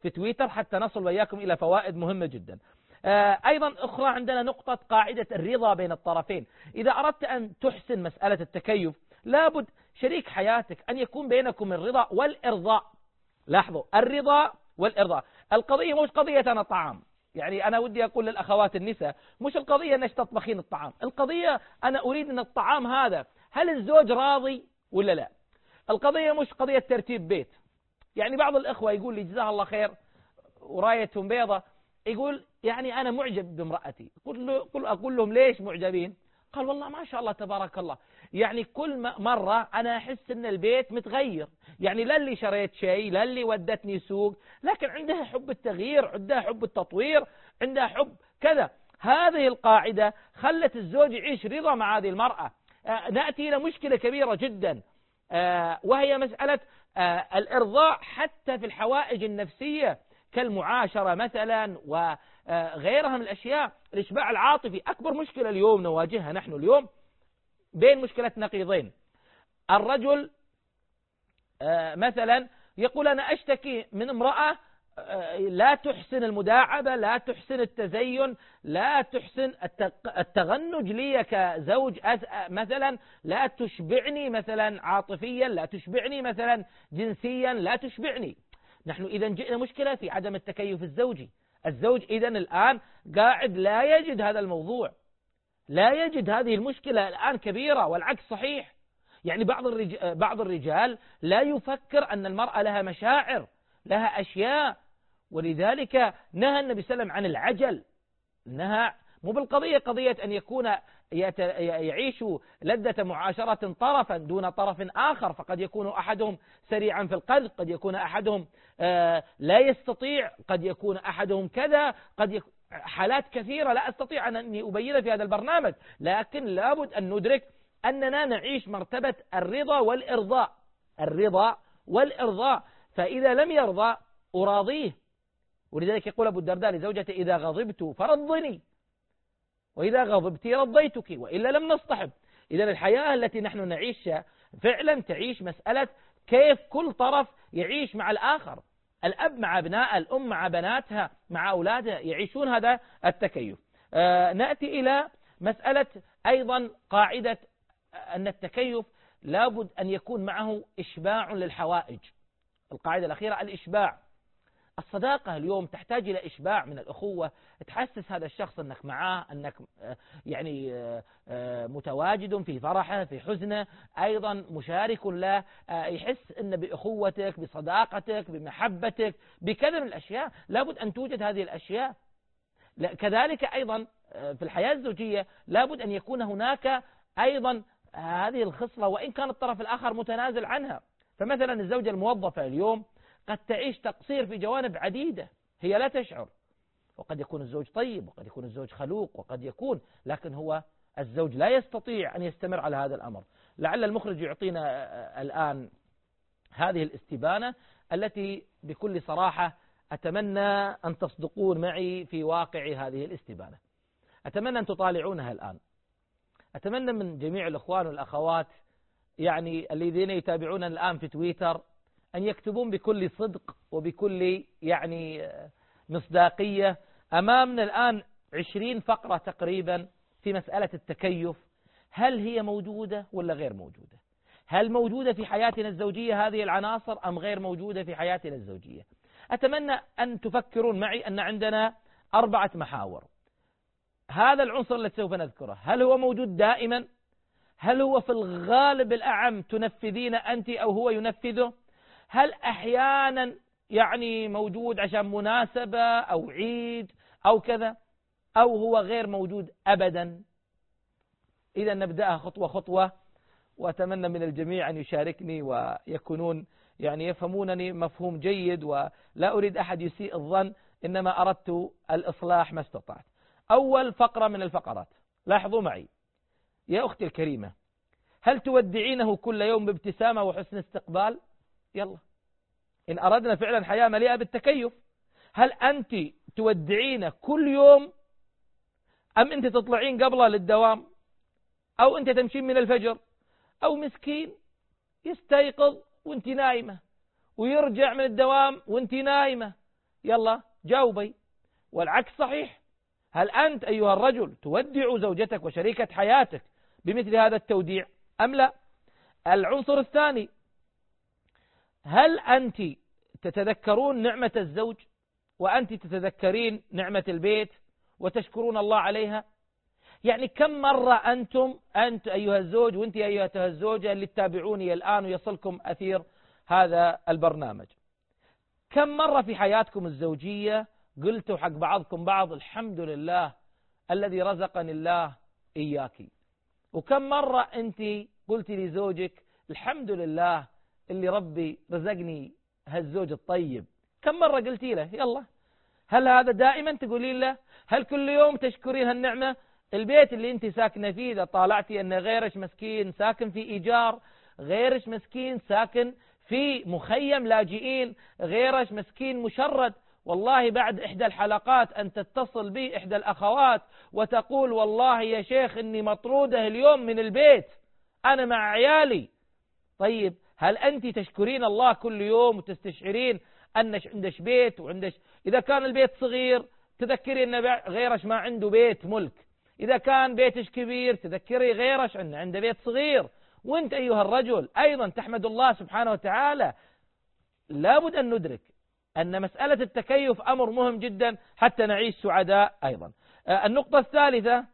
في تويتر حتى نصل وإياكم إلى فوائد مهمة جدا. أيضا أخرى عندنا نقطة قاعدة الرضا بين الطرفين. إذا أردت أن تحسن مسألة التكيف لابد شريك حياتك أن يكون بينكم الرضا والإرضاء. لاحظوا، الرضا والإرضاء. القضية مش قضية أنا طعام، يعني أنا ودي أقول للأخوات النساء مش القضية أنك تطبخين الطعام، القضية أنا أريد أن الطعام هذا هل الزوج راضي ولا لا. القضية مش قضية ترتيب بيت. يعني بعض الإخوة يقول لي جزاه الله خير ورايتهم بيضة، يقول يعني أنا معجب بامرأتي. أقول لهم ليش معجبين؟ قال والله ما شاء الله تبارك الله، يعني كل مرة أنا أحس أن البيت متغير، يعني لا اللي شريت شيء لا اللي ودتني سوق، لكن عندها حب التغيير، عندها حب التطوير، عندها حب كذا. هذه القاعدة خلت الزوج يعيش رضا مع هذه المرأة. نأتي إلى مشكلة كبيرة جدا وهي مسألة الإرضاء حتى في الحوائج النفسية كالمعاشرة مثلا وغيرها من الأشياء. الإشباع العاطفي أكبر مشكلة اليوم نواجهها نحن اليوم بين مشكلة نقيضين. الرجل مثلا يقول أنا أشتكي من امرأة لا تحسن المداعبة، لا تحسن التزين، لا تحسن التغنج لي كزوج مثلا، لا تشبعني مثلا عاطفيا، لا تشبعني مثلا جنسيا، لا تشبعني. نحن إذا جئنا مشكلة في عدم التكيف الزوجي. الزوج إذا الآن قاعد لا يجد هذا الموضوع، لا يجد هذه المشكلة الآن كبيرة، والعكس صحيح. يعني بعض الرجال لا يفكر أن المرأة لها مشاعر، لها أشياء، ولذلك نهى النبي صلى الله عليه وسلم عن العجل. نهى مو بالقضية قضية أن يكون يعيش لذة معاشرة طرفا دون طرف آخر، فقد يكون أحدهم سريعا في القذف، قد يكون أحدهم لا يستطيع، قد يكون أحدهم كذا، حالات كثيرة لا أستطيع أن أبينها في هذا البرنامج، لكن لابد أن ندرك أننا نعيش مرتبة الرضا والإرضاء. الرضا والإرضاء، فإذا لم يرضى أراضيه. ولذلك يقول أبو الدرداء لزوجته إذا غضبت فرضني وإذا غضبت رضيتك وإلا لم نصطحب. إذا الحياة التي نحن نعيشها فعلا تعيش مسألة كيف كل طرف يعيش مع الآخر. الأب مع أبناء، الأم مع بناتها، مع أولادها، يعيشون هذا التكيف. نأتي إلى مسألة أيضا قاعدة أن التكيف لابد أن يكون معه إشباع للحوائج. القاعدة الأخيرة الإشباع. الصداقة اليوم تحتاج إلى إشباع من الأخوة، تحسس هذا الشخص أنك معاه، أنك يعني متواجد في فرحه في حزنه، أيضا مشارك له، يحس أن بأخوتك بصداقتك بمحبتك بكذا من الأشياء. لابد أن توجد هذه الأشياء. كذلك أيضا في الحياة الزوجية لابد أن يكون هناك أيضا هذه الخصلة وإن كان الطرف الآخر متنازل عنها. فمثلا الزوجة الموظفة اليوم قد تعيش تقصير في جوانب عديدة هي لا تشعر، وقد يكون الزوج طيب وقد يكون الزوج خلوق وقد يكون، لكن هو الزوج لا يستطيع أن يستمر على هذا الأمر. لعل المخرج يعطينا الآن هذه الاستبانة التي بكل صراحة أتمنى أن تصدقون معي في واقع هذه الاستبانة. أتمنى أن تطالعونها الآن. أتمنى من جميع الأخوان والأخوات يعني الذين يتابعون الآن في تويتر أن يكتبون بكل صدق وبكل يعني مصداقية. أمامنا الآن 20 فقرة تقريبا في مسألة التكيف. هل هي موجودة ولا غير موجودة؟ هل موجودة في حياتنا الزوجية هذه العناصر أم غير موجودة في حياتنا الزوجية؟ أتمنى أن تفكرون معي أن عندنا 4 محاور. هذا العنصر الذي سوف نذكره هل هو موجود دائما؟ هل هو في الغالب الأعم تنفذين أنت أو هو ينفذه؟ هل أحيانا يعني موجود عشان مناسبة أو عيد أو كذا، أو هو غير موجود أبدا؟ إذا نبدأها خطوة خطوة، وأتمنى من الجميع أن يشاركني ويكونون يعني يفهمونني مفهوم جيد، ولا أريد أحد يسيء الظن، إنما أردت الإصلاح ما استطعت. أول فقرة من الفقرات، لاحظوا معي يا أختي الكريمة، هل تودعينه كل يوم بابتسامة وحسن استقبال؟ يلا إن أردنا فعلا حياة مليئة بالتكيف، هل أنت تودعين كل يوم أم أنت تطلعين قبله للدوام، أو أنت تمشين من الفجر، أو مسكين يستيقظ وانت نايمة ويرجع من الدوام وانت نايمة، يلا جاوبي. والعكس صحيح. هل أنت أيها الرجل تودع زوجتك وشريكة حياتك بمثل هذا التوديع أم لا؟ العنصر الثاني، هل أنت تتذكرون نعمة الزوج وأنت تتذكرين نعمة البيت وتشكرون الله عليها؟ يعني كم مرة أنت أيها الزوج وأنت أيها الزوجة اللي تتابعوني الآن ويصلكم أثير هذا البرنامج، كم مرة في حياتكم الزوجية قلتوا حق بعضكم بعض الحمد لله الذي رزقني الله إياك؟ وكم مرة أنت قلت لزوجك الحمد لله اللي ربي رزقني هالزوج الطيب؟ كم مرة قلتي له؟ يلا، هل هذا دائما تقولين له؟ هل كل يوم تشكرين هالنعمة؟ البيت اللي انت ساكنة فيه إذا طالعتي أن غيرش مسكين ساكن في إيجار، غيرش مسكين ساكن في مخيم لاجئين، غيرش مسكين مشرد، والله بعد إحدى الحلقات أن تتصل بي إحدى الأخوات وتقول والله يا شيخ إني مطرودة اليوم من البيت أنا مع عيالي. طيب هل أنت تشكرين الله كل يوم وتستشعرين أنش عندش بيت وعندش؟ إذا كان البيت صغير تذكري أن غيرش ما عنده بيت ملك، إذا كان بيتش كبير تذكري غيرش أن عنده بيت صغير. وانت أيها الرجل أيضا تحمد الله سبحانه وتعالى. لابد أن ندرك أن مسألة التكيف أمر مهم جدا حتى نعيش سعداء أيضا. النقطة الثالثة،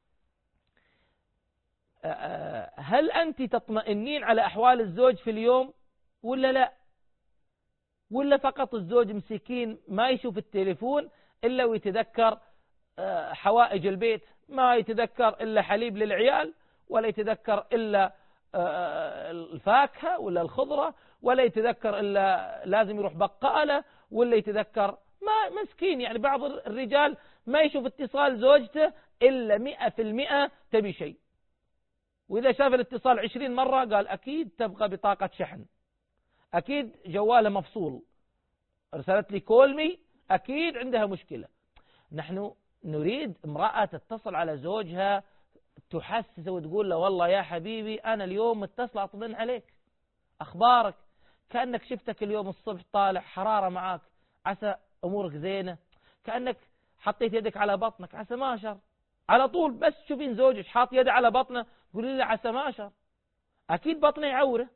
هل أنت تطمئنين على أحوال الزوج في اليوم ولا لا؟ ولا فقط الزوج مسكين ما يشوف التليفون إلا ويتذكر حوائج البيت، ما يتذكر إلا حليب للعيال، ولا يتذكر إلا الفاكهة ولا الخضرة، ولا يتذكر إلا لازم يروح بقالة، ولا يتذكر ما مسكين. يعني بعض الرجال ما يشوف اتصال زوجته إلا 100% تبي شيء، وإذا شاف الاتصال 20 مرة قال أكيد تبغى بطاقة شحن، أكيد جواله مفصول، أرسلت لي كولمي أكيد عندها مشكلة. نحن نريد امرأة تتصل على زوجها تحسسه وتقول له والله يا حبيبي أنا اليوم متصل أطمن عليك، أخبارك، كأنك شفتك اليوم الصبح طالع حرارة معاك، عسى أمورك زينة، كأنك حطيت يدك على بطنك عسى ما شر، على طول بس تشوفين زوجك حاط يده على بطنه قولي له عسى ما شر، أكيد بطنه يعوره.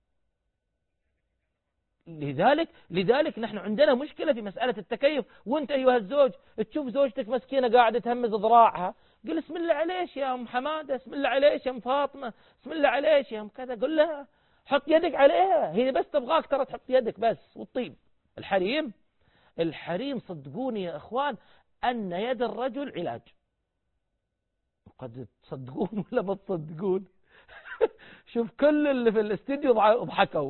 لذلك نحن عندنا مشكلة في مسألة التكيف. وانت أيها الزوج تشوف زوجتك مسكينة قاعدة تهمز ذراعها، قل اسم الله عليش يا أم حمادة، اسم الله عليش يا أم فاطمة، اسم الله عليش يا أم كذا، قل لها حط يدك عليها، هي بس تبغاك ترى تحط يدك بس والطيب. الحريم صدقوني يا إخوان أن يد الرجل علاج. قد تصدقون ولا ما تصدقون؟ شوف كل اللي في الاستديو ضحكوا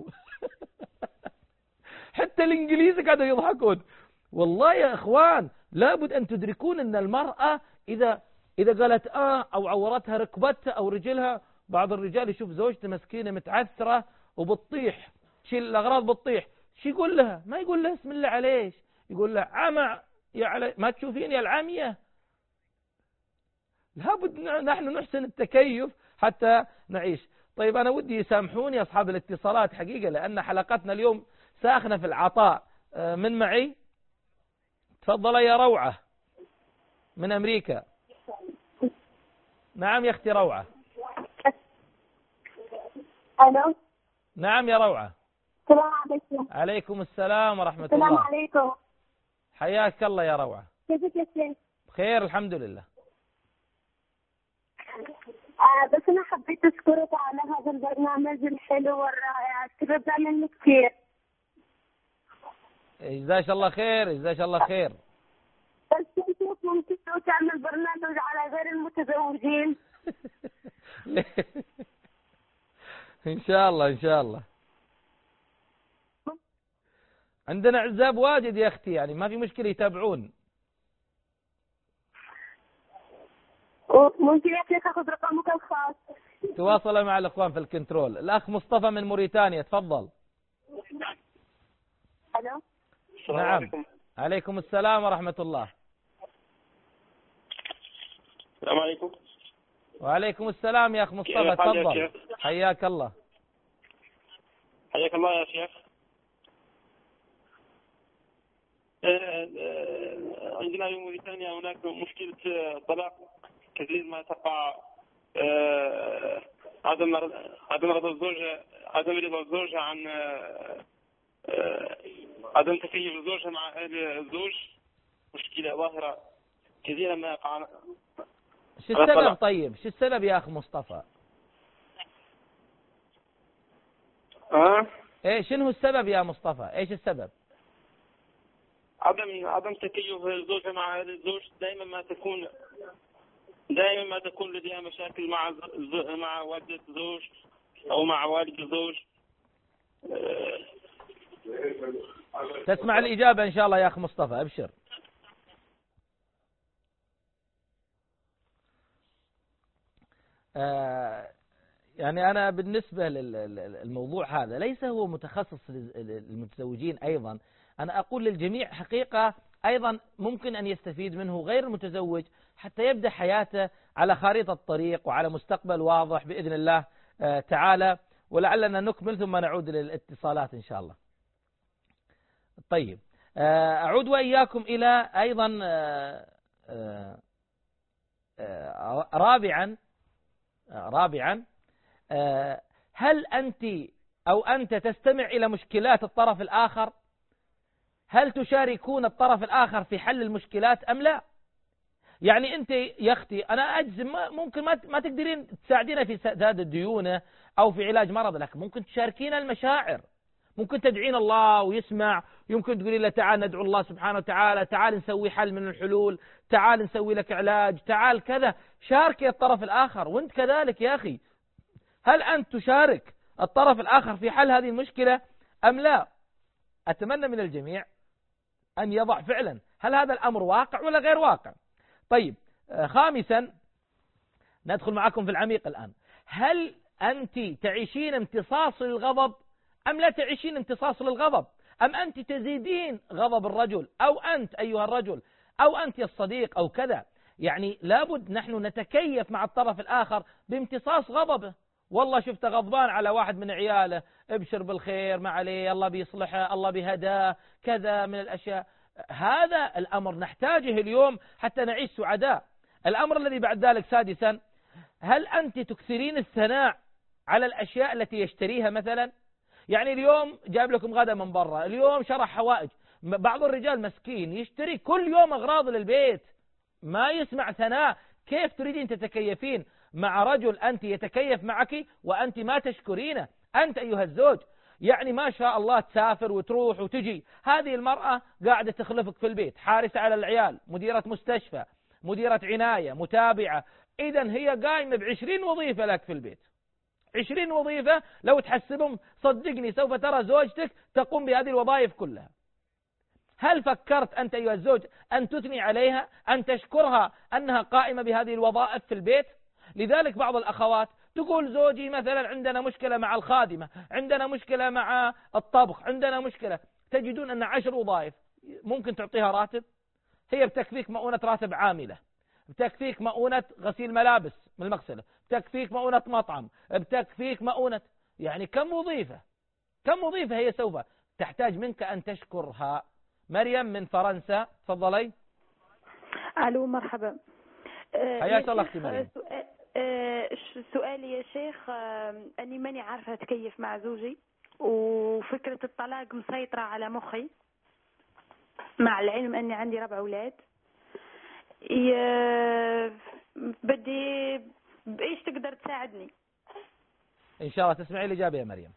حتى الإنجليز قاعدوا يضحكون. والله يا إخوان لابد أن تدركون أن المرأة إذا قالت أو عورتها ركبتها أو رجلها، بعض الرجال يشوف زوجته مسكينة متعثرة وبتطيح، تشيل الأغراض بتطيح، شو يقول لها؟ ما يقول لها اسم الله عليش، يقول لها عمى يا ما تشوفين يا العامية. لابد نحن نحسن التكيف حتى نعيش. طيب أنا ودي يسامحوني أصحاب الاتصالات حقيقة لأن حلقتنا اليوم ساخنة في العطاء. من معي؟ تفضل يا روعة من أمريكا. نعم يا أختي روعة. ألو. نعم يا روعة. السلام عليكم. عليكم السلام ورحمة الله. السلام عليكم. حياك الله يا روعة. كيفك يا شيخ؟ بخير الحمد لله. بس أنا حبيت أشكرك على هذا البرنامج الحلو والرائع، استفدت منه كثير. جزاك الله خير، جزاك الله خير. بس كيف ممكن تعمل برنامج على غير المتزوجين؟ إن شاء الله إن شاء الله. عندنا عزاب واجد يا أختي، يعني ما في مشكلة يتابعون. ممكن يا شيخ أخذ رقمك الخاص؟ تواصل مع الأخوان في الكنترول. الأخ مصطفى من موريتانيا تفضل. ألو. نعم عليكم. عليكم السلام ورحمة الله. السلام عليكم. وعليكم السلام يا أخ مصطفى تفضل. حياك الله. حياك الله يا شيخ. عندنا في موريتانيا هناك مشكلة طلاق كثير ما تقع، عدم رضا الزوجة عن عدم تكيف الزوجة مع أهل الزوج، مشكلة ظاهرة كثيرا ما يقع. شو السبب طيب؟ شو السبب يا أخ مصطفى؟ إيه شنو السبب يا مصطفى؟ إيش السبب؟ عدم تكيف الزوجة مع أهل الزوج، دائما ما تكون لديها مشاكل مع والدة الزوج أو مع والد الزوج. تسمع الإجابة إن شاء الله يا أخ مصطفى، أبشر. يعني أنا بالنسبة للموضوع هذا ليس هو متخصص للمتزوجين، أيضا أنا أقول للجميع حقيقة أيضا ممكن أن يستفيد منه غير المتزوج حتى يبدأ حياته على خارطة الطريق وعلى مستقبل واضح بإذن الله تعالى. ولعلنا نكمل ثم نعود للاتصالات إن شاء الله. طيب أعود وإياكم إلى أيضا رابعا هل أنت تستمع إلى مشكلات الطرف الآخر؟ هل تشاركون الطرف الآخر في حل المشكلات أم لا؟ يعني أنت يا أختي أنا أجزم ممكن ما تقدرين تساعدينا في سداد الديونة أو في علاج مرض، لكن ممكن تشاركين المشاعر، ممكن تدعين الله ويسمع، يمكن تقولي له تعال ندعو الله سبحانه وتعالى، تعال نسوي حل من الحلول، تعال نسوي لك علاج، تعال كذا. شاركي الطرف الآخر. وانت كذلك يا أخي، هل أنت تشارك الطرف الآخر في حل هذه المشكلة أم لا؟ أتمنى من الجميع أن يضع فعلا هل هذا الأمر واقع ولا غير واقع. طيب خامسا ندخل معكم في العميق الآن. هل أنت تعيشين امتصاص للغضب أم لا تعيشين امتصاص للغضب؟ أم أنت تزيدين غضب الرجل، أو أنت أيها الرجل، أو أنت الصديق أو كذا؟ يعني لابد نحن نتكيف مع الطرف الآخر بامتصاص غضبه. والله شفت غضبان على واحد من عياله، ابشر بالخير ما عليه، الله بيصلحه، الله بهداه، كذا من الأشياء. هذا الأمر نحتاجه اليوم حتى نعيش سعداء. الأمر الذي بعد ذلك سادسا، هل أنت تكثرين الثناء على الأشياء التي يشتريها مثلا؟ يعني اليوم جاب لكم غدا من برا، اليوم شرح حوائج، بعض الرجال مسكين يشتري كل يوم أغراض للبيت، ما يسمع ثناء. كيف تريدين تتكيفين مع رجل أنت يتكيف معك وأنت ما تشكرينه؟ أنت أيها الزوج يعني ما شاء الله تسافر وتروح وتجي، هذه المرأة قاعدة تخلفك في البيت، حارسة على العيال، مديرة مستشفى، مديرة عناية، متابعة، إذا هي قايمة ب20 وظيفة لك في البيت، 20 وظيفة لو تحسبهم صدقني سوف ترى زوجتك تقوم بهذه الوظائف كلها. هل فكرت أنت أيها الزوج أن تثني عليها، أن تشكرها أنها قائمة بهذه الوظائف في البيت؟ لذلك بعض الأخوات تقول زوجي مثلا عندنا مشكلة مع الخادمة، عندنا مشكلة مع الطبخ، عندنا مشكلة. تجدون أن 10 وظائف ممكن تعطيها راتب، هي بتكفيك مؤونة راتب عاملة، بتكفيك مؤونة غسيل ملابس من المغسلة، بتكفيك مؤونة مطعم، بتكفيك مؤونة، يعني كم وظيفة هي سوف تحتاج منك أن تشكرها. مريم من فرنسا، تفضلي. ألو مرحبا. حياك الله أختي مريم. سؤالي يا شيخ، أني ماني عارفة أتكيف مع زوجي، وفكرة الطلاق مسيطرة على مخي، مع العلم أني عندي 4 أولاد. بدي بإيش تقدر تساعدني؟ إن شاء الله تسمعي الإجابة يا مريم.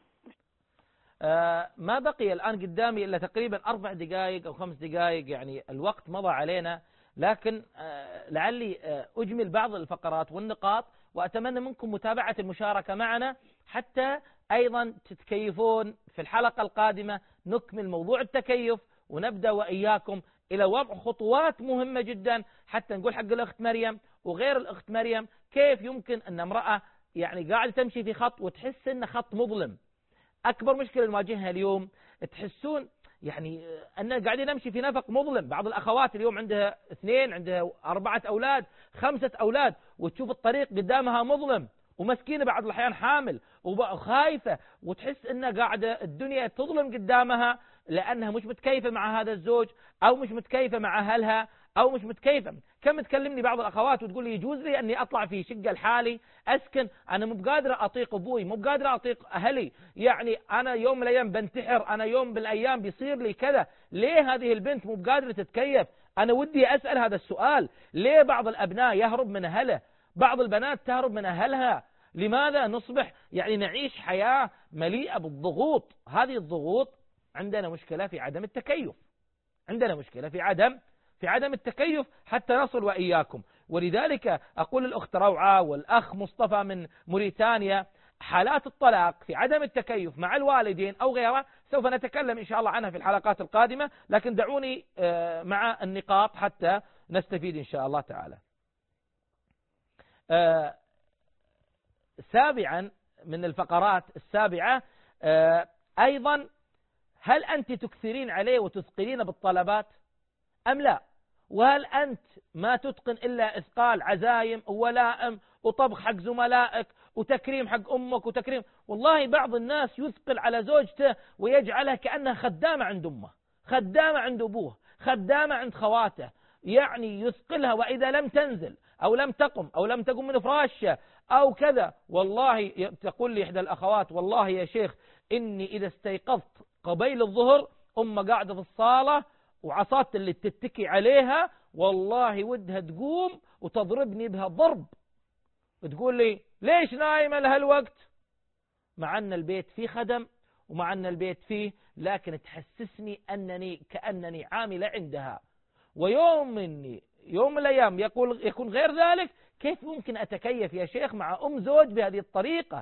ما بقي الآن قدامي إلا تقريبا 4 دقائق أو 5 دقائق، يعني الوقت مضى علينا، لكن لعلي أجمل بعض الفقرات والنقاط، وأتمنى منكم متابعة المشاركة معنا حتى أيضا تتكيفون. في الحلقة القادمة نكمل موضوع التكيف، ونبدأ وإياكم إلى وضع خطوات مهمة جدا حتى نقول حق الأخت مريم وغير الأخت مريم كيف يمكن أن امرأة يعني قاعدة تمشي في خط وتحس أنه خط مظلم. أكبر مشكلة نواجهها اليوم تحسون يعني أننا قاعدين نمشي في نفق مظلم. بعض الأخوات اليوم عندها 2، عندها 4 أولاد، 5 أولاد، وتشوف الطريق قدامها مظلم، ومسكينة بعض الأحيان حامل وخايفة، وتحس أنها قاعدة الدنيا تظلم قدامها لأنها مش متكيفة مع هذا الزوج، أو مش متكيفة مع أهلها، أو مش متكيفة. كم تكلمني بعض الأخوات وتقول لي يجوز لي أني أطلع في شقة لحالي أسكن، أنا مو بقادرة أطيق أبوي، مو بقادرة أطيق أهلي، يعني أنا يوم من الأيام بنتحر، أنا يوم من الأيام بيصير لي كذا. ليه هذه البنت مو بقادرة تتكيف؟ أنا ودي أسأل هذا السؤال. ليه بعض الأبناء يهرب من أهله، بعض البنات تهرب من أهلها؟ لماذا نصبح يعني نعيش حياة مليئة بالضغوط؟ هذه الضغوط عندنا مشكلة في عدم التكيف، عندنا مشكلة في عدم التكيف حتى نصل وإياكم. ولذلك أقول الأخت روعة والأخ مصطفى من موريتانيا، حالات الطلاق في عدم التكيف مع الوالدين أو غيره سوف نتكلم إن شاء الله عنها في الحلقات القادمة، لكن دعوني مع النقاط حتى نستفيد إن شاء الله تعالى. سابعا من الفقرات السابعة أيضا، هل أنت تكثرين عليه وتثقلين بالطلبات أم لا؟ وهل أنت ما تتقن إلا إثقال عزايم وولائم وطبخ حق زملائك وتكريم حق أمك وتكريم؟ والله بعض الناس يثقل على زوجته ويجعلها كأنها خدامة عند أمه، خدامة عند أبوه، خدامة عند خواته، يعني يثقلها، وإذا لم تنزل أو لم تقم أو لم تقم من فراشها أو كذا، والله تقول لي إحدى الأخوات والله يا شيخ إني إذا استيقظت قبيل الظهر قاعدة في الصالة وعصات اللي تتكي عليها والله ودها تقوم وتضربني بها ضرب، وتقول لي ليش نايمة لهالوقت؟ مع أن البيت فيه خدم ومع أن البيت فيه، لكن تحسسني أنني كأنني عاملة عندها. ويوم من الأيام يكون غير ذلك. كيف ممكن أتكيف يا شيخ مع أم زوج بهذه الطريقة؟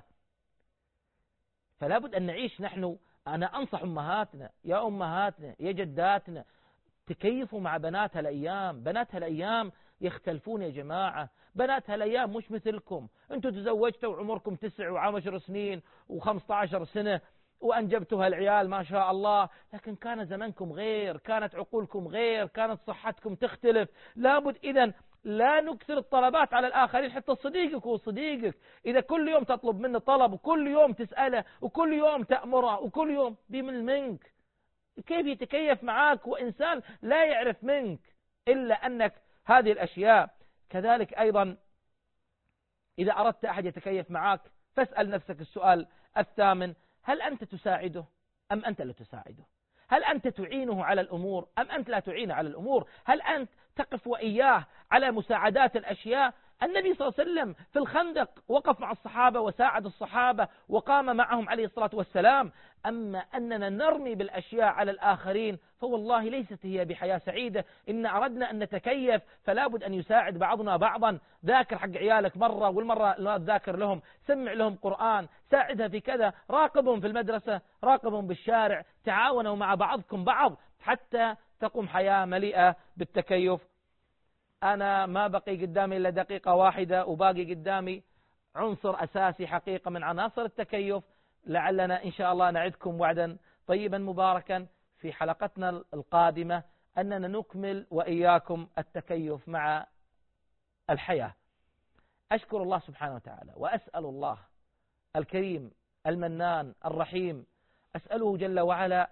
فلا بد أن نعيش نحن. أنا أنصح أمهاتنا، يا أمهاتنا يا جداتنا، تكيفوا مع بنات هالأيام. بنات هالأيام يختلفون يا جماعة، بنات هالأيام مش مثلكم. أنتوا تزوجتوا وعمركم 9 و10 سنين و15 سنة وأنجبتوا هالعيال ما شاء الله، لكن كان زمنكم غير، كانت عقولكم غير، كانت صحتكم تختلف. لابد إذن لا نكثر الطلبات على الآخرين. حتى صديقك وصديقك إذا كل يوم تطلب منه طلب وكل يوم تسأله وكل يوم تأمره وكل يوم بيمل منك، كيف يتكيف معاك وإنسان لا يعرف منك إلا أنك هذه الأشياء؟ كذلك أيضا إذا أردت أحد يتكيف معاك فاسأل نفسك السؤال الثامن: هل أنت تساعده أم أنت لا تساعده؟ هل أنت تعينه على الأمور أم أنت لا تعينه على الأمور؟ هل أنت تقف وإياه على مساعدات الأشياء؟ النبي صلى الله عليه وسلم في الخندق وقف مع الصحابة وساعد الصحابة وقام معهم عليه الصلاة والسلام. أما أننا نرمي بالأشياء على الآخرين فوالله ليست هي بحياة سعيدة. إن أردنا أن نتكيف فلا بد أن يساعد بعضنا بعضا. ذاكر حق عيالك مرة، والمرة لا تذاكر لهم، سمع لهم قرآن، ساعدها في كذا، راقبهم في المدرسة، راقبهم بالشارع، تعاونوا مع بعضكم بعض حتى تقوم حياة مليئة بالتكيف. أنا ما بقي قدامي إلا دقيقة واحدة وباقي قدامي عنصر أساسي حقيقة من عناصر التكيف. لعلنا إن شاء الله نعدكم وعدا طيبا مباركا في حلقتنا القادمة أننا نكمل وإياكم التكيف مع الحياة. أشكر الله سبحانه وتعالى وأسأل الله الكريم المنان الرحيم، أسأله جل وعلا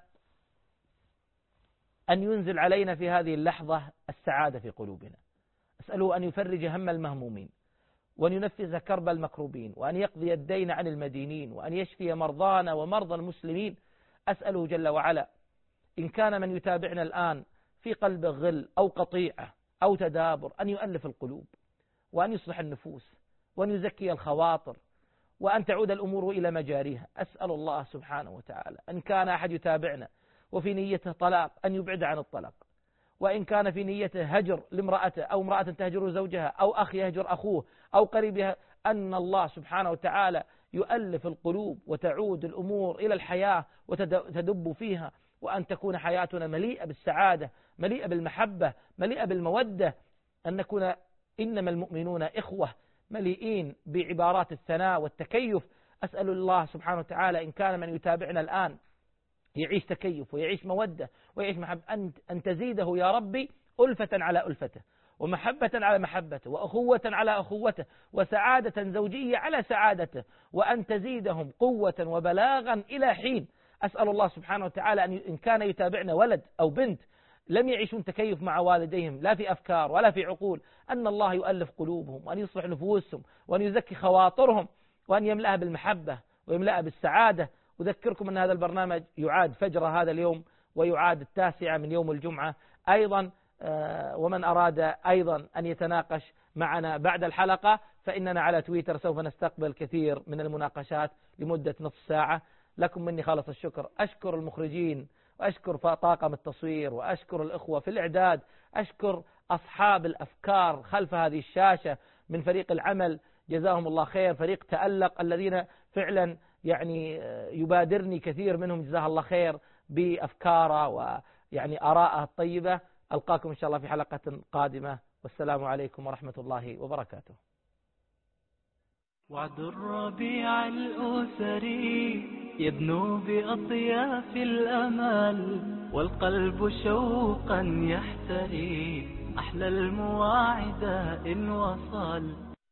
أن ينزل علينا في هذه اللحظة السعادة في قلوبنا. أسأله أن يفرج هم المهمومين وأن ينفذ كرب المكروبين وأن يقضي الدين عن المدينين وأن يشفي مرضانا ومرضى المسلمين. أسأله جل وعلا إن كان من يتابعنا الآن في قلب غل أو قطيعة أو تدابر أن يؤلف القلوب وأن يصلح النفوس وأن يزكي الخواطر وأن تعود الأمور إلى مجاريها. أسأل الله سبحانه وتعالى أن كان أحد يتابعنا وفي نيته طلاق أن يبعد عن الطلاق، وإن كان في نيته هجر لامرأته أو امرأة تهجر زوجها أو أخ يهجر أخوه أو قريبها، أن الله سبحانه وتعالى يؤلف القلوب وتعود الأمور إلى الحياة وتدب فيها، وأن تكون حياتنا مليئة بالسعادة، مليئة بالمحبة، مليئة بالمودة، أن نكون إنما المؤمنون إخوة، مليئين بعبارات الثناء والتكيف. أسأل الله سبحانه وتعالى إن كان من يتابعنا الآن يعيش تكيف ويعيش مودة ويعيش محبة أن تزيده يا ربي ألفة على ألفته، ومحبة على محبته، وأخوة على أخوته، وسعادة زوجية على سعادته، وأن تزيدهم قوة وبلاغا إلى حين. أسأل الله سبحانه وتعالى إن كان يتابعنا ولد أو بنت لم يعيشون تكيف مع والديهم لا في أفكار ولا في عقول، أن الله يؤلف قلوبهم وأن يصلح نفوسهم وأن يزكي خواطرهم وأن يملأها بالمحبة ويملأها بالسعادة. أذكركم أن هذا البرنامج يعاد فجر هذا اليوم ويعاد 9 من يوم الجمعة أيضا. ومن أراد أيضا أن يتناقش معنا بعد الحلقة فإننا على تويتر سوف نستقبل كثير من المناقشات لمدة نصف ساعة. لكم مني خالص الشكر. أشكر المخرجين وأشكر طاقم التصوير وأشكر الإخوة في الإعداد، أشكر أصحاب الأفكار خلف هذه الشاشة من فريق العمل، جزاهم الله خير، فريق تألق الذين فعلا يعني يبادرني كثير منهم جزاه الله خير بأفكاره ويعني آراءه الطيبة. ألقاكم إن شاء الله في حلقة قادمة، والسلام عليكم ورحمة الله وبركاته. وعد الربيع الأسري يبنو بأطياف الأمل، والقلب شوقا يحتري أحلى المواعد إن وصل.